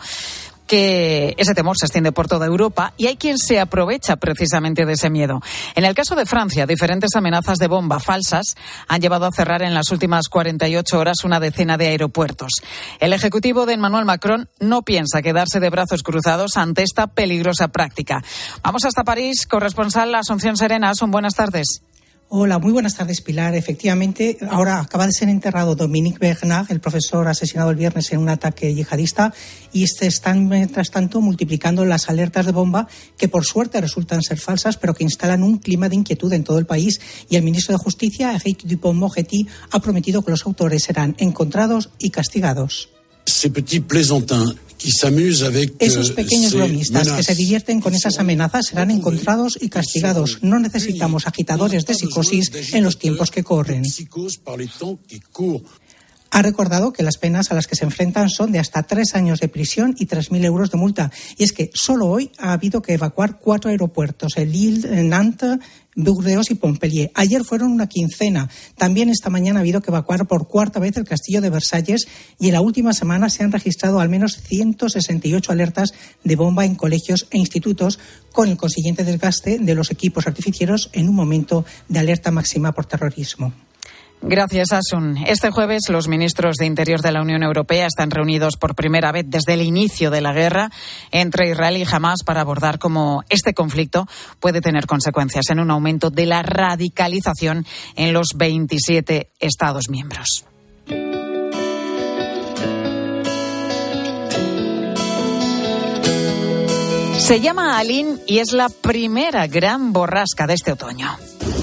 que ese temor se extiende por toda Europa y hay quien se aprovecha precisamente de ese miedo. En el caso de Francia, diferentes amenazas de bomba falsas han llevado a cerrar en las últimas 48 horas una decena de aeropuertos. El ejecutivo de Emmanuel Macron no piensa quedarse de brazos cruzados ante esta peligrosa práctica. Vamos hasta París, corresponsal Asunción Serena. Buenas tardes. Hola, muy buenas tardes, Pilar. Efectivamente, ahora acaba de ser enterrado Dominique Bernard, el profesor asesinado el viernes en un ataque yihadista, y se están, mientras tanto, multiplicando las alertas de bomba, que por suerte resultan ser falsas, pero que instalan un clima de inquietud en todo el país. Y el ministro de Justicia, Éric Dupond-Moretti, ha prometido que los autores serán encontrados y castigados. Esos pequeños bromistas que se divierten con esas amenazas serán encontrados y castigados. No necesitamos agitadores de psicosis en los tiempos que corren. Ha recordado que las penas a las que se enfrentan son de hasta 3 años de prisión y 3.000 euros de multa. Y es que solo hoy ha habido que evacuar 4 aeropuertos, el Lille, Nantes, Burdeos y Montpellier. Ayer fueron una quincena. También esta mañana ha habido que evacuar por 4ª vez el castillo de Versalles y en la última semana se han registrado al menos 168 alertas de bomba en colegios e institutos, con el consiguiente desgaste de los equipos artificieros en un momento de alerta máxima por terrorismo. Gracias, Asun. Este jueves los ministros de Interior de la Unión Europea están reunidos por primera vez desde el inicio de la guerra entre Israel y Hamás para abordar cómo este conflicto puede tener consecuencias en un aumento de la radicalización en los 27 Estados miembros. Se llama Aline y es la primera gran borrasca de este otoño.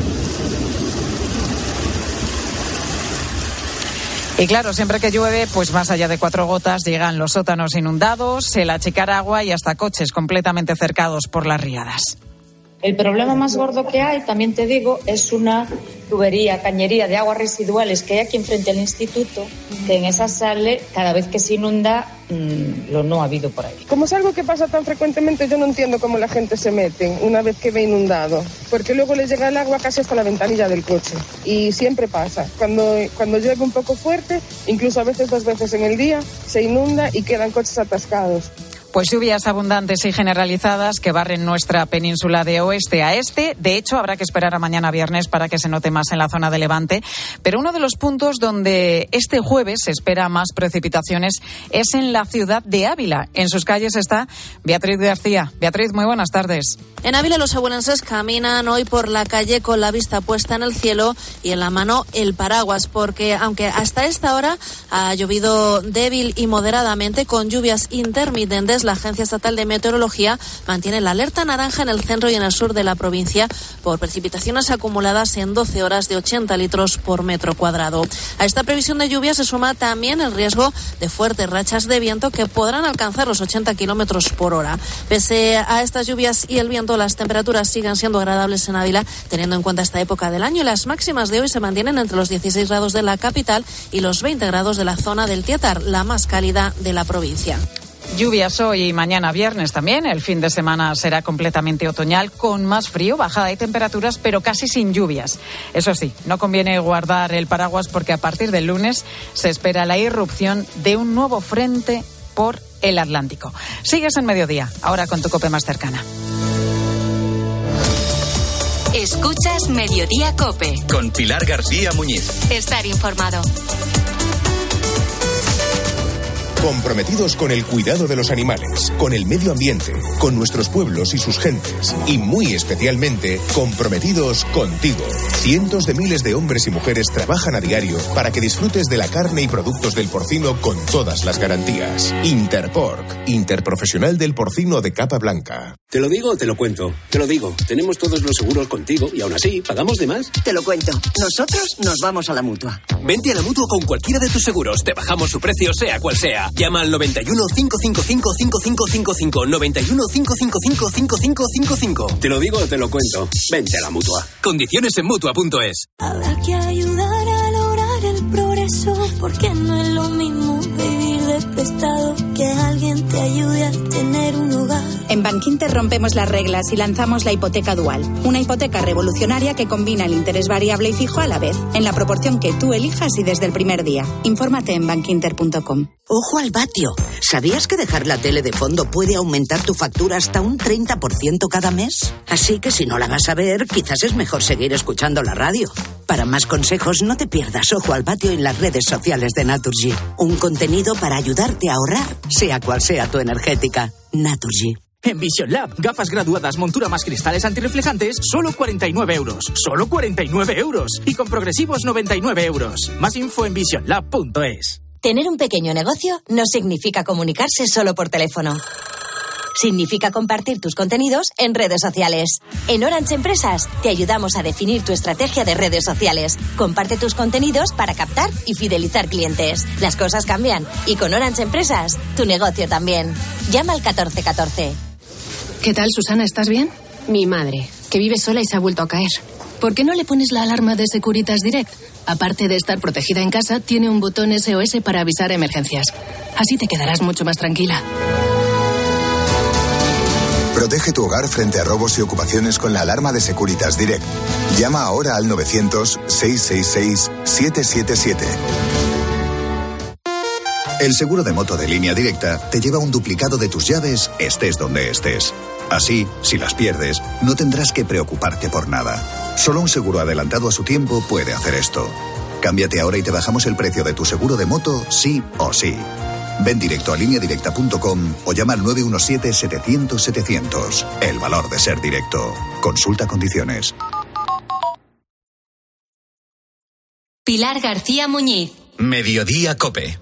Y claro, siempre que llueve, pues más allá de 4 gotas, llegan los sótanos inundados, el achicar agua y hasta coches completamente cercados por las riadas. El problema más gordo que hay, también te digo, es una cañería de aguas residuales que hay aquí enfrente al instituto, que en esa sale, cada vez que se inunda, lo no ha habido por ahí. Como es algo que pasa tan frecuentemente, yo no entiendo cómo la gente se mete una vez que ve inundado, porque luego les llega el agua casi hasta la ventanilla del coche. Y siempre pasa, cuando llueve un poco fuerte, incluso a veces 2 veces en el día, se inunda y quedan coches atascados. Pues lluvias abundantes y generalizadas que barren nuestra península de oeste a este. De hecho, habrá que esperar a mañana viernes para que se note más en la zona de Levante. Pero uno de los puntos donde este jueves se espera más precipitaciones es en la ciudad de Ávila. En sus calles está Beatriz García. Beatriz, muy buenas tardes. En Ávila los abulenses caminan hoy por la calle con la vista puesta en el cielo y en la mano el paraguas, porque aunque hasta esta hora ha llovido débil y moderadamente con lluvias intermitentes, la Agencia Estatal de Meteorología mantiene la alerta naranja en el centro y en el sur de la provincia por precipitaciones acumuladas en 12 horas de 80 litros por metro cuadrado. A esta previsión de lluvia se suma también el riesgo de fuertes rachas de viento que podrán alcanzar los 80 kilómetros por hora. Pese a estas lluvias y el viento, las temperaturas siguen siendo agradables en Ávila, teniendo en cuenta esta época del año, y las máximas de hoy se mantienen entre los 16 grados de la capital y los 20 grados de la zona del Tietar, la más cálida de la provincia. Lluvias hoy y mañana viernes también. El fin de semana será completamente otoñal, con más frío, bajada de temperaturas, pero casi sin lluvias. Eso sí, no conviene guardar el paraguas porque a partir del lunes se espera la irrupción de un nuevo frente por el Atlántico. Sigues en Mediodía, ahora con tu COPE más cercana. Escuchas Mediodía COPE. Con Pilar García Muñiz. Estar informado. Comprometidos con el cuidado de los animales, con el medio ambiente, con nuestros pueblos y sus gentes, y muy especialmente comprometidos contigo. Cientos de miles de hombres y mujeres trabajan a diario para que disfrutes de la carne y productos del porcino con todas las garantías. Interpork, interprofesional del porcino de capa blanca. ¿Te lo digo o te lo cuento? Te lo digo, tenemos todos los seguros contigo y aún así, ¿pagamos de más? Te lo cuento, nosotros nos vamos a la Mutua. Vente a la Mutua con cualquiera de tus seguros, te bajamos su precio sea cual sea. Llama al 91 555 5555, 91 555 5555. Te lo digo o te lo cuento, vente a la Mutua. Condiciones en Mutua.es. Habrá que ayudar a lograr el progreso, porque no es lo mismo vivir de prestado que alguien te ayude a tener un hogar. En Bankinter rompemos las reglas y lanzamos la hipoteca dual, una hipoteca revolucionaria que combina el interés variable y fijo a la vez, en la proporción que tú elijas y desde el primer día. Infórmate en bankinter.com. Ojo al vatio. ¿Sabías que dejar la tele de fondo puede aumentar tu factura hasta un 30% cada mes? Así que si no la vas a ver, quizás es mejor seguir escuchando la radio. Para más consejos, no te pierdas Ojo al vatio en las redes sociales de Naturgy. Un contenido para ayudarte a ahorrar, sea cual sea tu energética. Naturgy. En Vision Lab, gafas graduadas, montura más cristales antirreflejantes, solo 49 euros. ¡Solo 49 euros! Y con progresivos 99 euros. Más info en visionlab.es. Tener un pequeño negocio no significa comunicarse solo por teléfono. Significa compartir tus contenidos en redes sociales. En Orange Empresas te ayudamos a definir tu estrategia de redes sociales. Comparte tus contenidos para captar y fidelizar clientes. Las cosas cambian y con Orange Empresas tu negocio también. Llama al 1414. ¿Qué tal, Susana? ¿Estás bien? Mi madre, que vive sola y se ha vuelto a caer. ¿Por qué no le pones la alarma de Securitas Direct? Aparte de estar protegida en casa, tiene un botón SOS para avisar emergencias. Así te quedarás mucho más tranquila. Protege tu hogar frente a robos y ocupaciones con la alarma de Securitas Direct. Llama ahora al 900-666-777. El seguro de moto de Línea Directa te lleva un duplicado de tus llaves, estés donde estés. Así, si las pierdes, no tendrás que preocuparte por nada. Solo un seguro adelantado a su tiempo puede hacer esto. Cámbiate ahora y te bajamos el precio de tu seguro de moto, sí o sí. Ven directo a lineadirecta.com o llama al 917-700-700. El valor de ser directo. Consulta condiciones. Pilar García Muñiz. Mediodía COPE.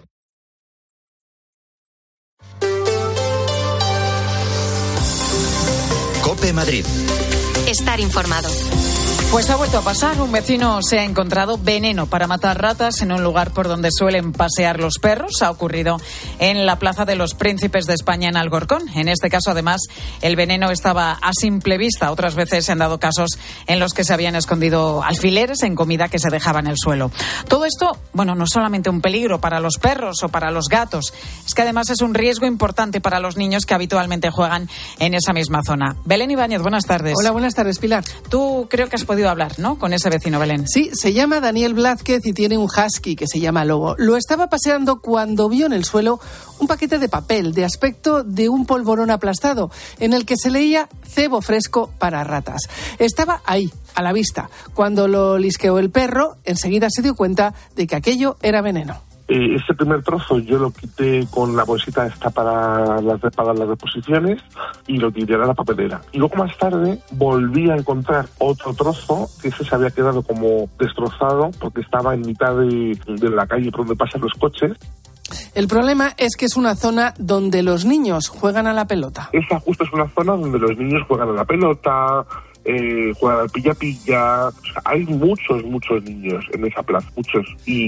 COPE Madrid. Estar informado. Pues ha vuelto a pasar. Un vecino se ha encontrado veneno para matar ratas en un lugar por donde suelen pasear los perros. Ha ocurrido en la Plaza de los Príncipes de España en Alcorcón. En este caso, además, el veneno estaba a simple vista. Otras veces se han dado casos en los que se habían escondido alfileres en comida que se dejaba en el suelo. Todo esto, bueno, no es solamente un peligro para los perros o para los gatos. Es que además es un riesgo importante para los niños que habitualmente juegan en esa misma zona. Belén Ibáñez, buenas tardes. Hola, buenas tardes, Pilar. Tú creo que has podido podido hablar, ¿no?, con ese vecino, Belén. Sí, se llama Daniel Blázquez y tiene un husky que se llama Lobo. Lo estaba paseando cuando vio en el suelo un paquete de papel de aspecto de un polvorón aplastado, en el que se leía cebo fresco para ratas. Estaba ahí, a la vista. Cuando lo lisqueó el perro, enseguida se dio cuenta de que aquello era veneno. Este primer trozo yo lo quité con la bolsita esta para las deposiciones y lo tiré a la papelera. Y luego más tarde volví a encontrar otro trozo que ese se había quedado como destrozado porque estaba en mitad de la calle por donde pasan los coches. El problema es que es una zona donde los niños juegan a la pelota. Esa justo es una zona donde los niños juegan a la pelota, juegan al pilla-pilla. O sea, hay muchos niños en esa plaza, muchos.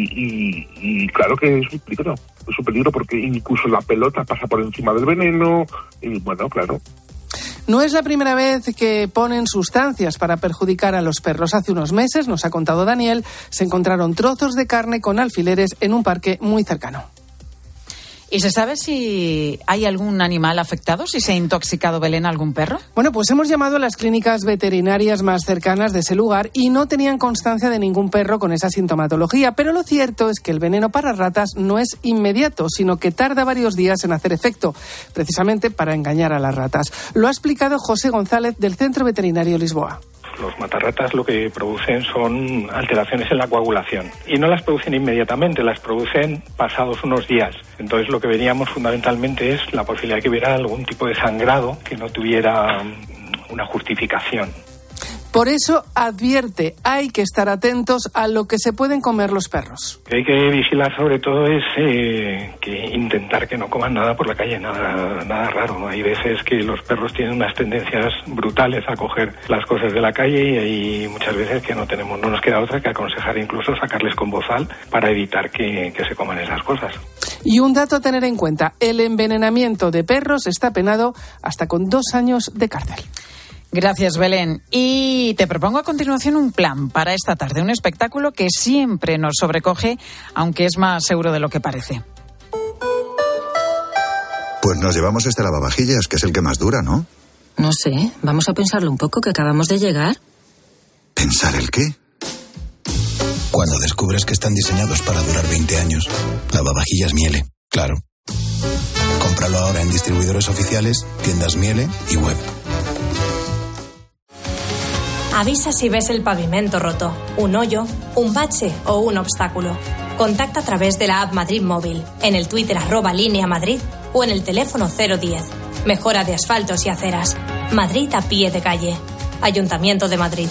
Y claro que es un peligro. Es un peligro porque incluso la pelota pasa por encima del veneno. Y bueno, claro. No es la primera vez que ponen sustancias para perjudicar a los perros. Hace unos meses, nos ha contado Daniel, se encontraron trozos de carne con alfileres en un parque muy cercano. ¿Y se sabe si hay algún animal afectado, si se ha intoxicado, Belén, algún perro? Bueno, pues hemos llamado a las clínicas veterinarias más cercanas de ese lugar y no tenían constancia de ningún perro con esa sintomatología. Pero lo cierto es que el veneno para ratas no es inmediato, sino que tarda varios días en hacer efecto, precisamente para engañar a las ratas. Lo ha explicado José González del Centro Veterinario Lisboa. Los matarratas lo que producen son alteraciones en la coagulación y no las producen inmediatamente, las producen pasados unos días. Entonces lo que veríamos fundamentalmente es la posibilidad de que hubiera algún tipo de sangrado que no tuviera una justificación. Por eso advierte, hay que estar atentos a lo que se pueden comer los perros. Lo que hay que vigilar sobre todo es que intentar que no coman nada por la calle, nada raro. Hay veces que los perros tienen unas tendencias brutales a coger las cosas de la calle y hay muchas veces que no nos queda otra que aconsejar incluso sacarles con bozal para evitar que se coman esas cosas. Y un dato a tener en cuenta, el envenenamiento de perros está penado hasta con 2 años de cárcel. Gracias, Belén. Y te propongo a continuación un plan para esta tarde, un espectáculo que siempre nos sobrecoge, aunque es más seguro de lo que parece. Pues nos llevamos este lavavajillas, que es el que más dura, ¿no? No sé, vamos a pensarlo un poco, que acabamos de llegar. ¿Pensar el qué? Cuando descubres que están diseñados para durar 20 años. Lavavajillas Miele, claro. Cómpralo ahora en distribuidores oficiales, tiendas Miele y web. Avisa si ves el pavimento roto, un hoyo, un bache o un obstáculo. Contacta a través de la app Madrid Móvil, en el Twitter @LíneaMadrid o en el teléfono 010. Mejora de asfaltos y aceras. Madrid a pie de calle. Ayuntamiento de Madrid.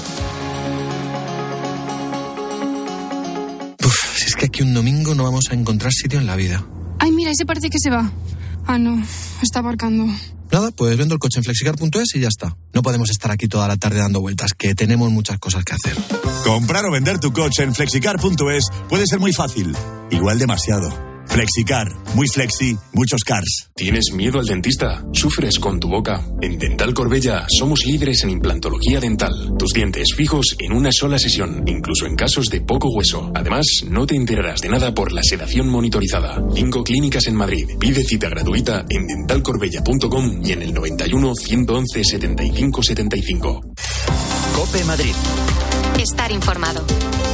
Si es que aquí un domingo no vamos a encontrar sitio en la vida. Ay, mira, ese parece que se va. Ah, no, está aparcando. Nada, pues vendo el coche en flexicar.es y ya está. No podemos estar aquí toda la tarde dando vueltas, que tenemos muchas cosas que hacer. Comprar o vender tu coche en flexicar.es puede ser muy fácil, igual demasiado. Flexicar, muy flexi, muchos cars. ¿Tienes miedo al dentista? ¿Sufres con tu boca? En Dental Corbella somos líderes en implantología dental. Tus dientes fijos en una sola sesión, incluso en casos de poco hueso. Además, no te enterarás de nada por la sedación monitorizada. 5 clínicas en Madrid. Pide cita gratuita en dentalcorbella.com y en el 91 111 75 75. COPE Madrid. Estar informado.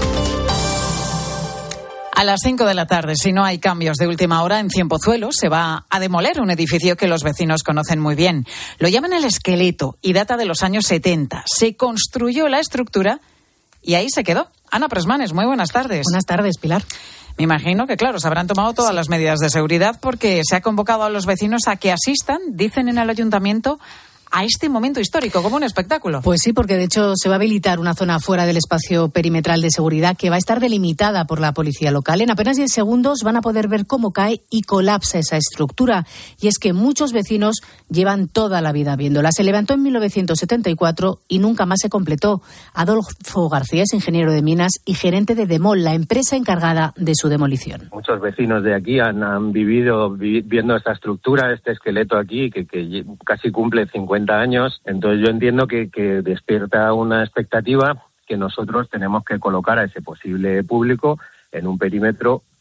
A las 5 de la tarde, si no hay cambios de última hora, en Cienpozuelos se va a demoler un edificio que los vecinos conocen muy bien. Lo llaman El Esqueleto y data de los años 70. Se construyó la estructura y ahí se quedó. Ana Presmanes, muy buenas tardes. Buenas tardes, Pilar. Me imagino que, claro, se habrán tomado todas las medidas de seguridad porque se ha convocado a los vecinos a que asistan, dicen en el ayuntamiento, a este momento histórico, como un espectáculo. Pues sí, porque de hecho se va a habilitar una zona fuera del espacio perimetral de seguridad que va a estar delimitada por la policía local. En apenas 10 segundos van a poder ver cómo cae y colapsa esa estructura. Y es que muchos vecinos llevan toda la vida viéndola. Se levantó en 1974 y nunca más se completó. Adolfo García es ingeniero de minas y gerente de Demol, la empresa encargada de su demolición. Muchos vecinos de aquí han vivido viendo esta estructura, este esqueleto aquí, que casi cumple 50 años, entonces yo entiendo que despierta una expectativa que nosotros tenemos que colocar a ese posible público en un perímetro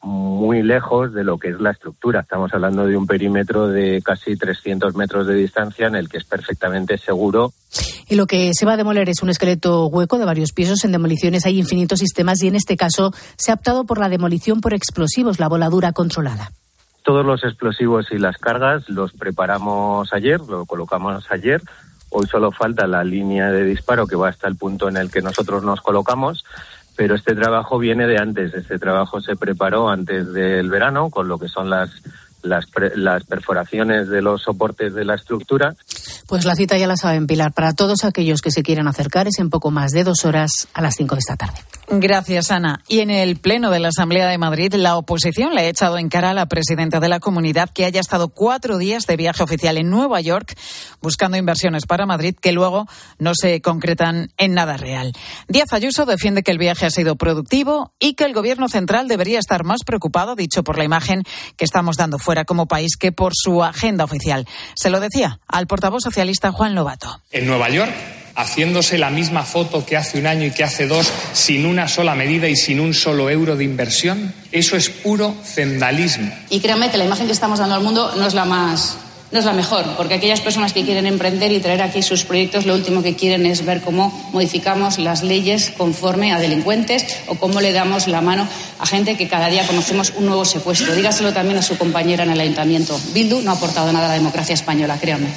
muy lejos de lo que es la estructura. Estamos hablando de un perímetro de casi 300 metros de distancia en el que es perfectamente seguro. Y lo que se va a demoler es un esqueleto hueco de varios pisos. En demoliciones hay infinitos sistemas y en este caso se ha optado por la demolición por explosivos, la voladura controlada. Todos los explosivos y las cargas los preparamos ayer, lo colocamos ayer. Hoy solo falta la línea de disparo que va hasta el punto en el que nosotros nos colocamos, pero este trabajo viene de antes. Este trabajo se preparó antes del verano con lo que son las perforaciones de los soportes de la estructura. Pues la cita ya la saben, Pilar. Para todos aquellos que se quieran acercar es en poco más de 2 horas a las 5 de esta tarde. Gracias, Ana. Y en el Pleno de la Asamblea de Madrid, la oposición le ha echado en cara a la presidenta de la comunidad que haya estado 4 días de viaje oficial en Nueva York buscando inversiones para Madrid que luego no se concretan en nada real. Díaz Ayuso defiende que el viaje ha sido productivo y que el Gobierno central debería estar más preocupado, dicho por la imagen que estamos dando fuera como país, que por su agenda oficial. Se lo decía al portavoz socialista Juan Lobato. En Nueva York, haciéndose la misma foto que hace un año y que hace 2, sin una sola medida y sin un solo euro de inversión, eso es puro zendalismo. Y créanme que la imagen que estamos dando al mundo no es la mejor, porque aquellas personas que quieren emprender y traer aquí sus proyectos, lo último que quieren es ver cómo modificamos las leyes conforme a delincuentes o cómo le damos la mano a gente que cada día conocemos un nuevo secuestro. Dígaselo también a su compañera en el ayuntamiento. Bildu no ha aportado nada a la democracia española, créanme.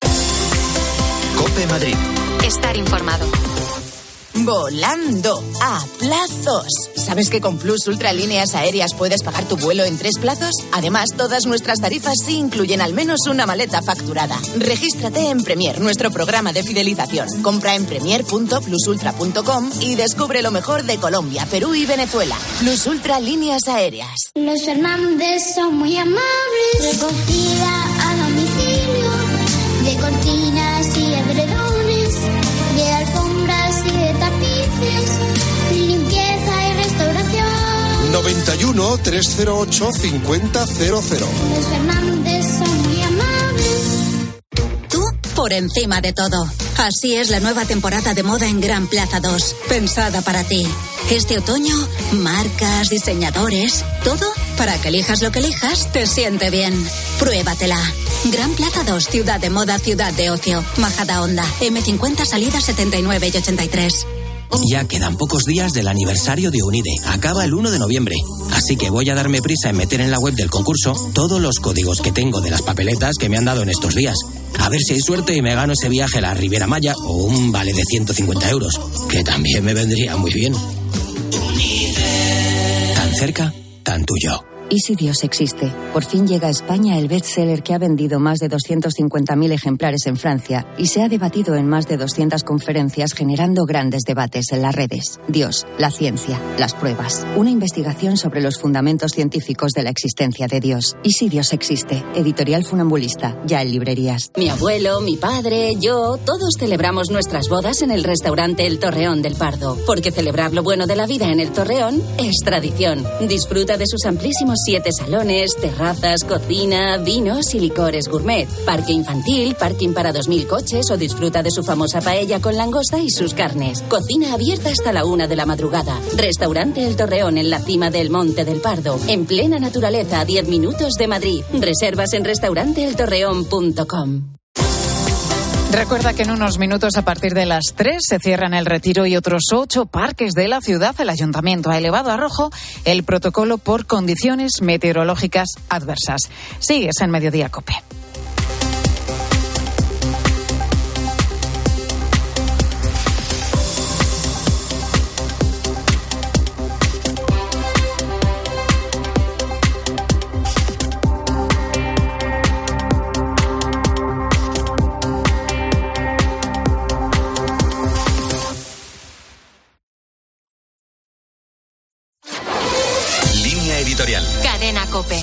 COPE Madrid. Estar informado. Volando a plazos. ¿Sabes que con Plus Ultra Líneas Aéreas puedes pagar tu vuelo en 3 plazos? Además, todas nuestras tarifas sí incluyen al menos una maleta facturada. Regístrate en Premier, nuestro programa de fidelización. Compra en premier.plusultra.com y descubre lo mejor de Colombia, Perú y Venezuela. Plus Ultra Líneas Aéreas. Los Fernández son muy amables. Recogida a domicilio de cortinas y edredones, de alfombras y de tapices, limpieza y restauración. 91 308 5000. Los Fernández son muy amables. Tú por encima de todo. Así es la nueva temporada de moda en Gran Plaza 2, pensada para ti. Este otoño, marcas, diseñadores, todo para que elijas lo que elijas, te siente bien. Pruébatela. Gran Plaza 2, ciudad de moda, ciudad de ocio. Majadahonda, M50, salida 79 y 83. Ya quedan pocos días del aniversario de UNIDE. Acaba el 1 de noviembre. Así que voy a darme prisa en meter en la web del concurso todos los códigos que tengo de las papeletas que me han dado en estos días. A ver si hay suerte y me gano ese viaje a la Riviera Maya o un vale de 150 euros, que también me vendría muy bien. Tan cerca, tan tuyo. ¿Y si Dios existe? Por fin llega a España el bestseller que ha vendido más de 250.000 ejemplares en Francia y se ha debatido en más de 200 conferencias generando grandes debates en las redes. Dios, la ciencia, las pruebas. Una investigación sobre los fundamentos científicos de la existencia de Dios. ¿Y si Dios existe? Editorial Funambulista, ya en librerías. Mi abuelo, mi padre, yo, todos celebramos nuestras bodas en el restaurante El Torreón del Pardo. Porque celebrar lo bueno de la vida en El Torreón es tradición. Disfruta de sus amplísimos 7 salones, terrazas, cocina, vinos y licores gourmet, parque infantil, parking para 2.000 coches o disfruta de su famosa paella con langosta y sus carnes. Cocina abierta hasta la 1 de la madrugada. Restaurante El Torreón en la cima del Monte del Pardo, en plena naturaleza a 10 minutos de Madrid. Reservas en restauranteeltorreón.com. Recuerda que en unos minutos, a partir de las 3, se cierran El Retiro y otros 8 parques de la ciudad. El ayuntamiento ha elevado a rojo el protocolo por condiciones meteorológicas adversas. Sigues en Mediodía COPE. Cadena COPE.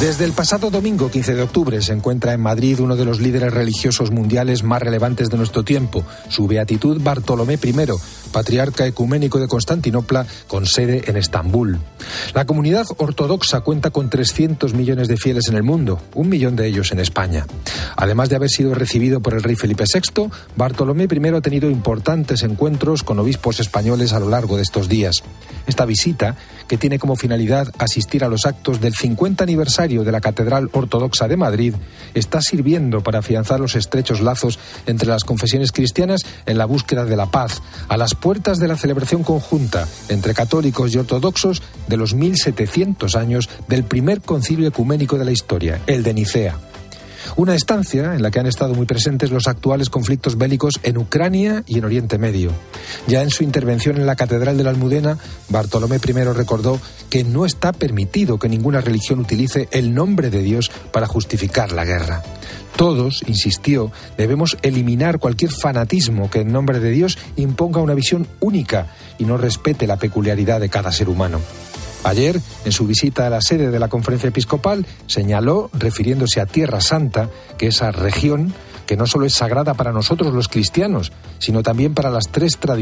Desde el pasado domingo 15 de octubre se encuentra en Madrid uno de los líderes religiosos mundiales más relevantes de nuestro tiempo, su Beatitud Bartolomé I, patriarca ecuménico de Constantinopla con sede en Estambul. La comunidad ortodoxa cuenta con 300 millones de fieles en el mundo, 1 millón de ellos en España. Además de haber sido recibido por el rey Felipe VI, Bartolomé I ha tenido importantes encuentros con obispos españoles a lo largo de estos días. Esta visita, que tiene como finalidad asistir a los actos del 50 aniversario de la Catedral Ortodoxa de Madrid, está sirviendo para afianzar los estrechos lazos entre las confesiones cristianas en la búsqueda de la paz, a las puertas de la celebración conjunta entre católicos y ortodoxos de los 1700 años del primer concilio ecuménico de la historia, el de Nicea. Una estancia en la que han estado muy presentes los actuales conflictos bélicos en Ucrania y en Oriente Medio. Ya en su intervención en la Catedral de la Almudena, Bartolomé I recordó que no está permitido que ninguna religión utilice el nombre de Dios para justificar la guerra. Todos, insistió, debemos eliminar cualquier fanatismo que en nombre de Dios imponga una visión única y no respete la peculiaridad de cada ser humano. Ayer, en su visita a la sede de la Conferencia Episcopal, señaló, refiriéndose a Tierra Santa, que esa región, que no solo es sagrada para nosotros los cristianos, sino también para las 3 tradiciones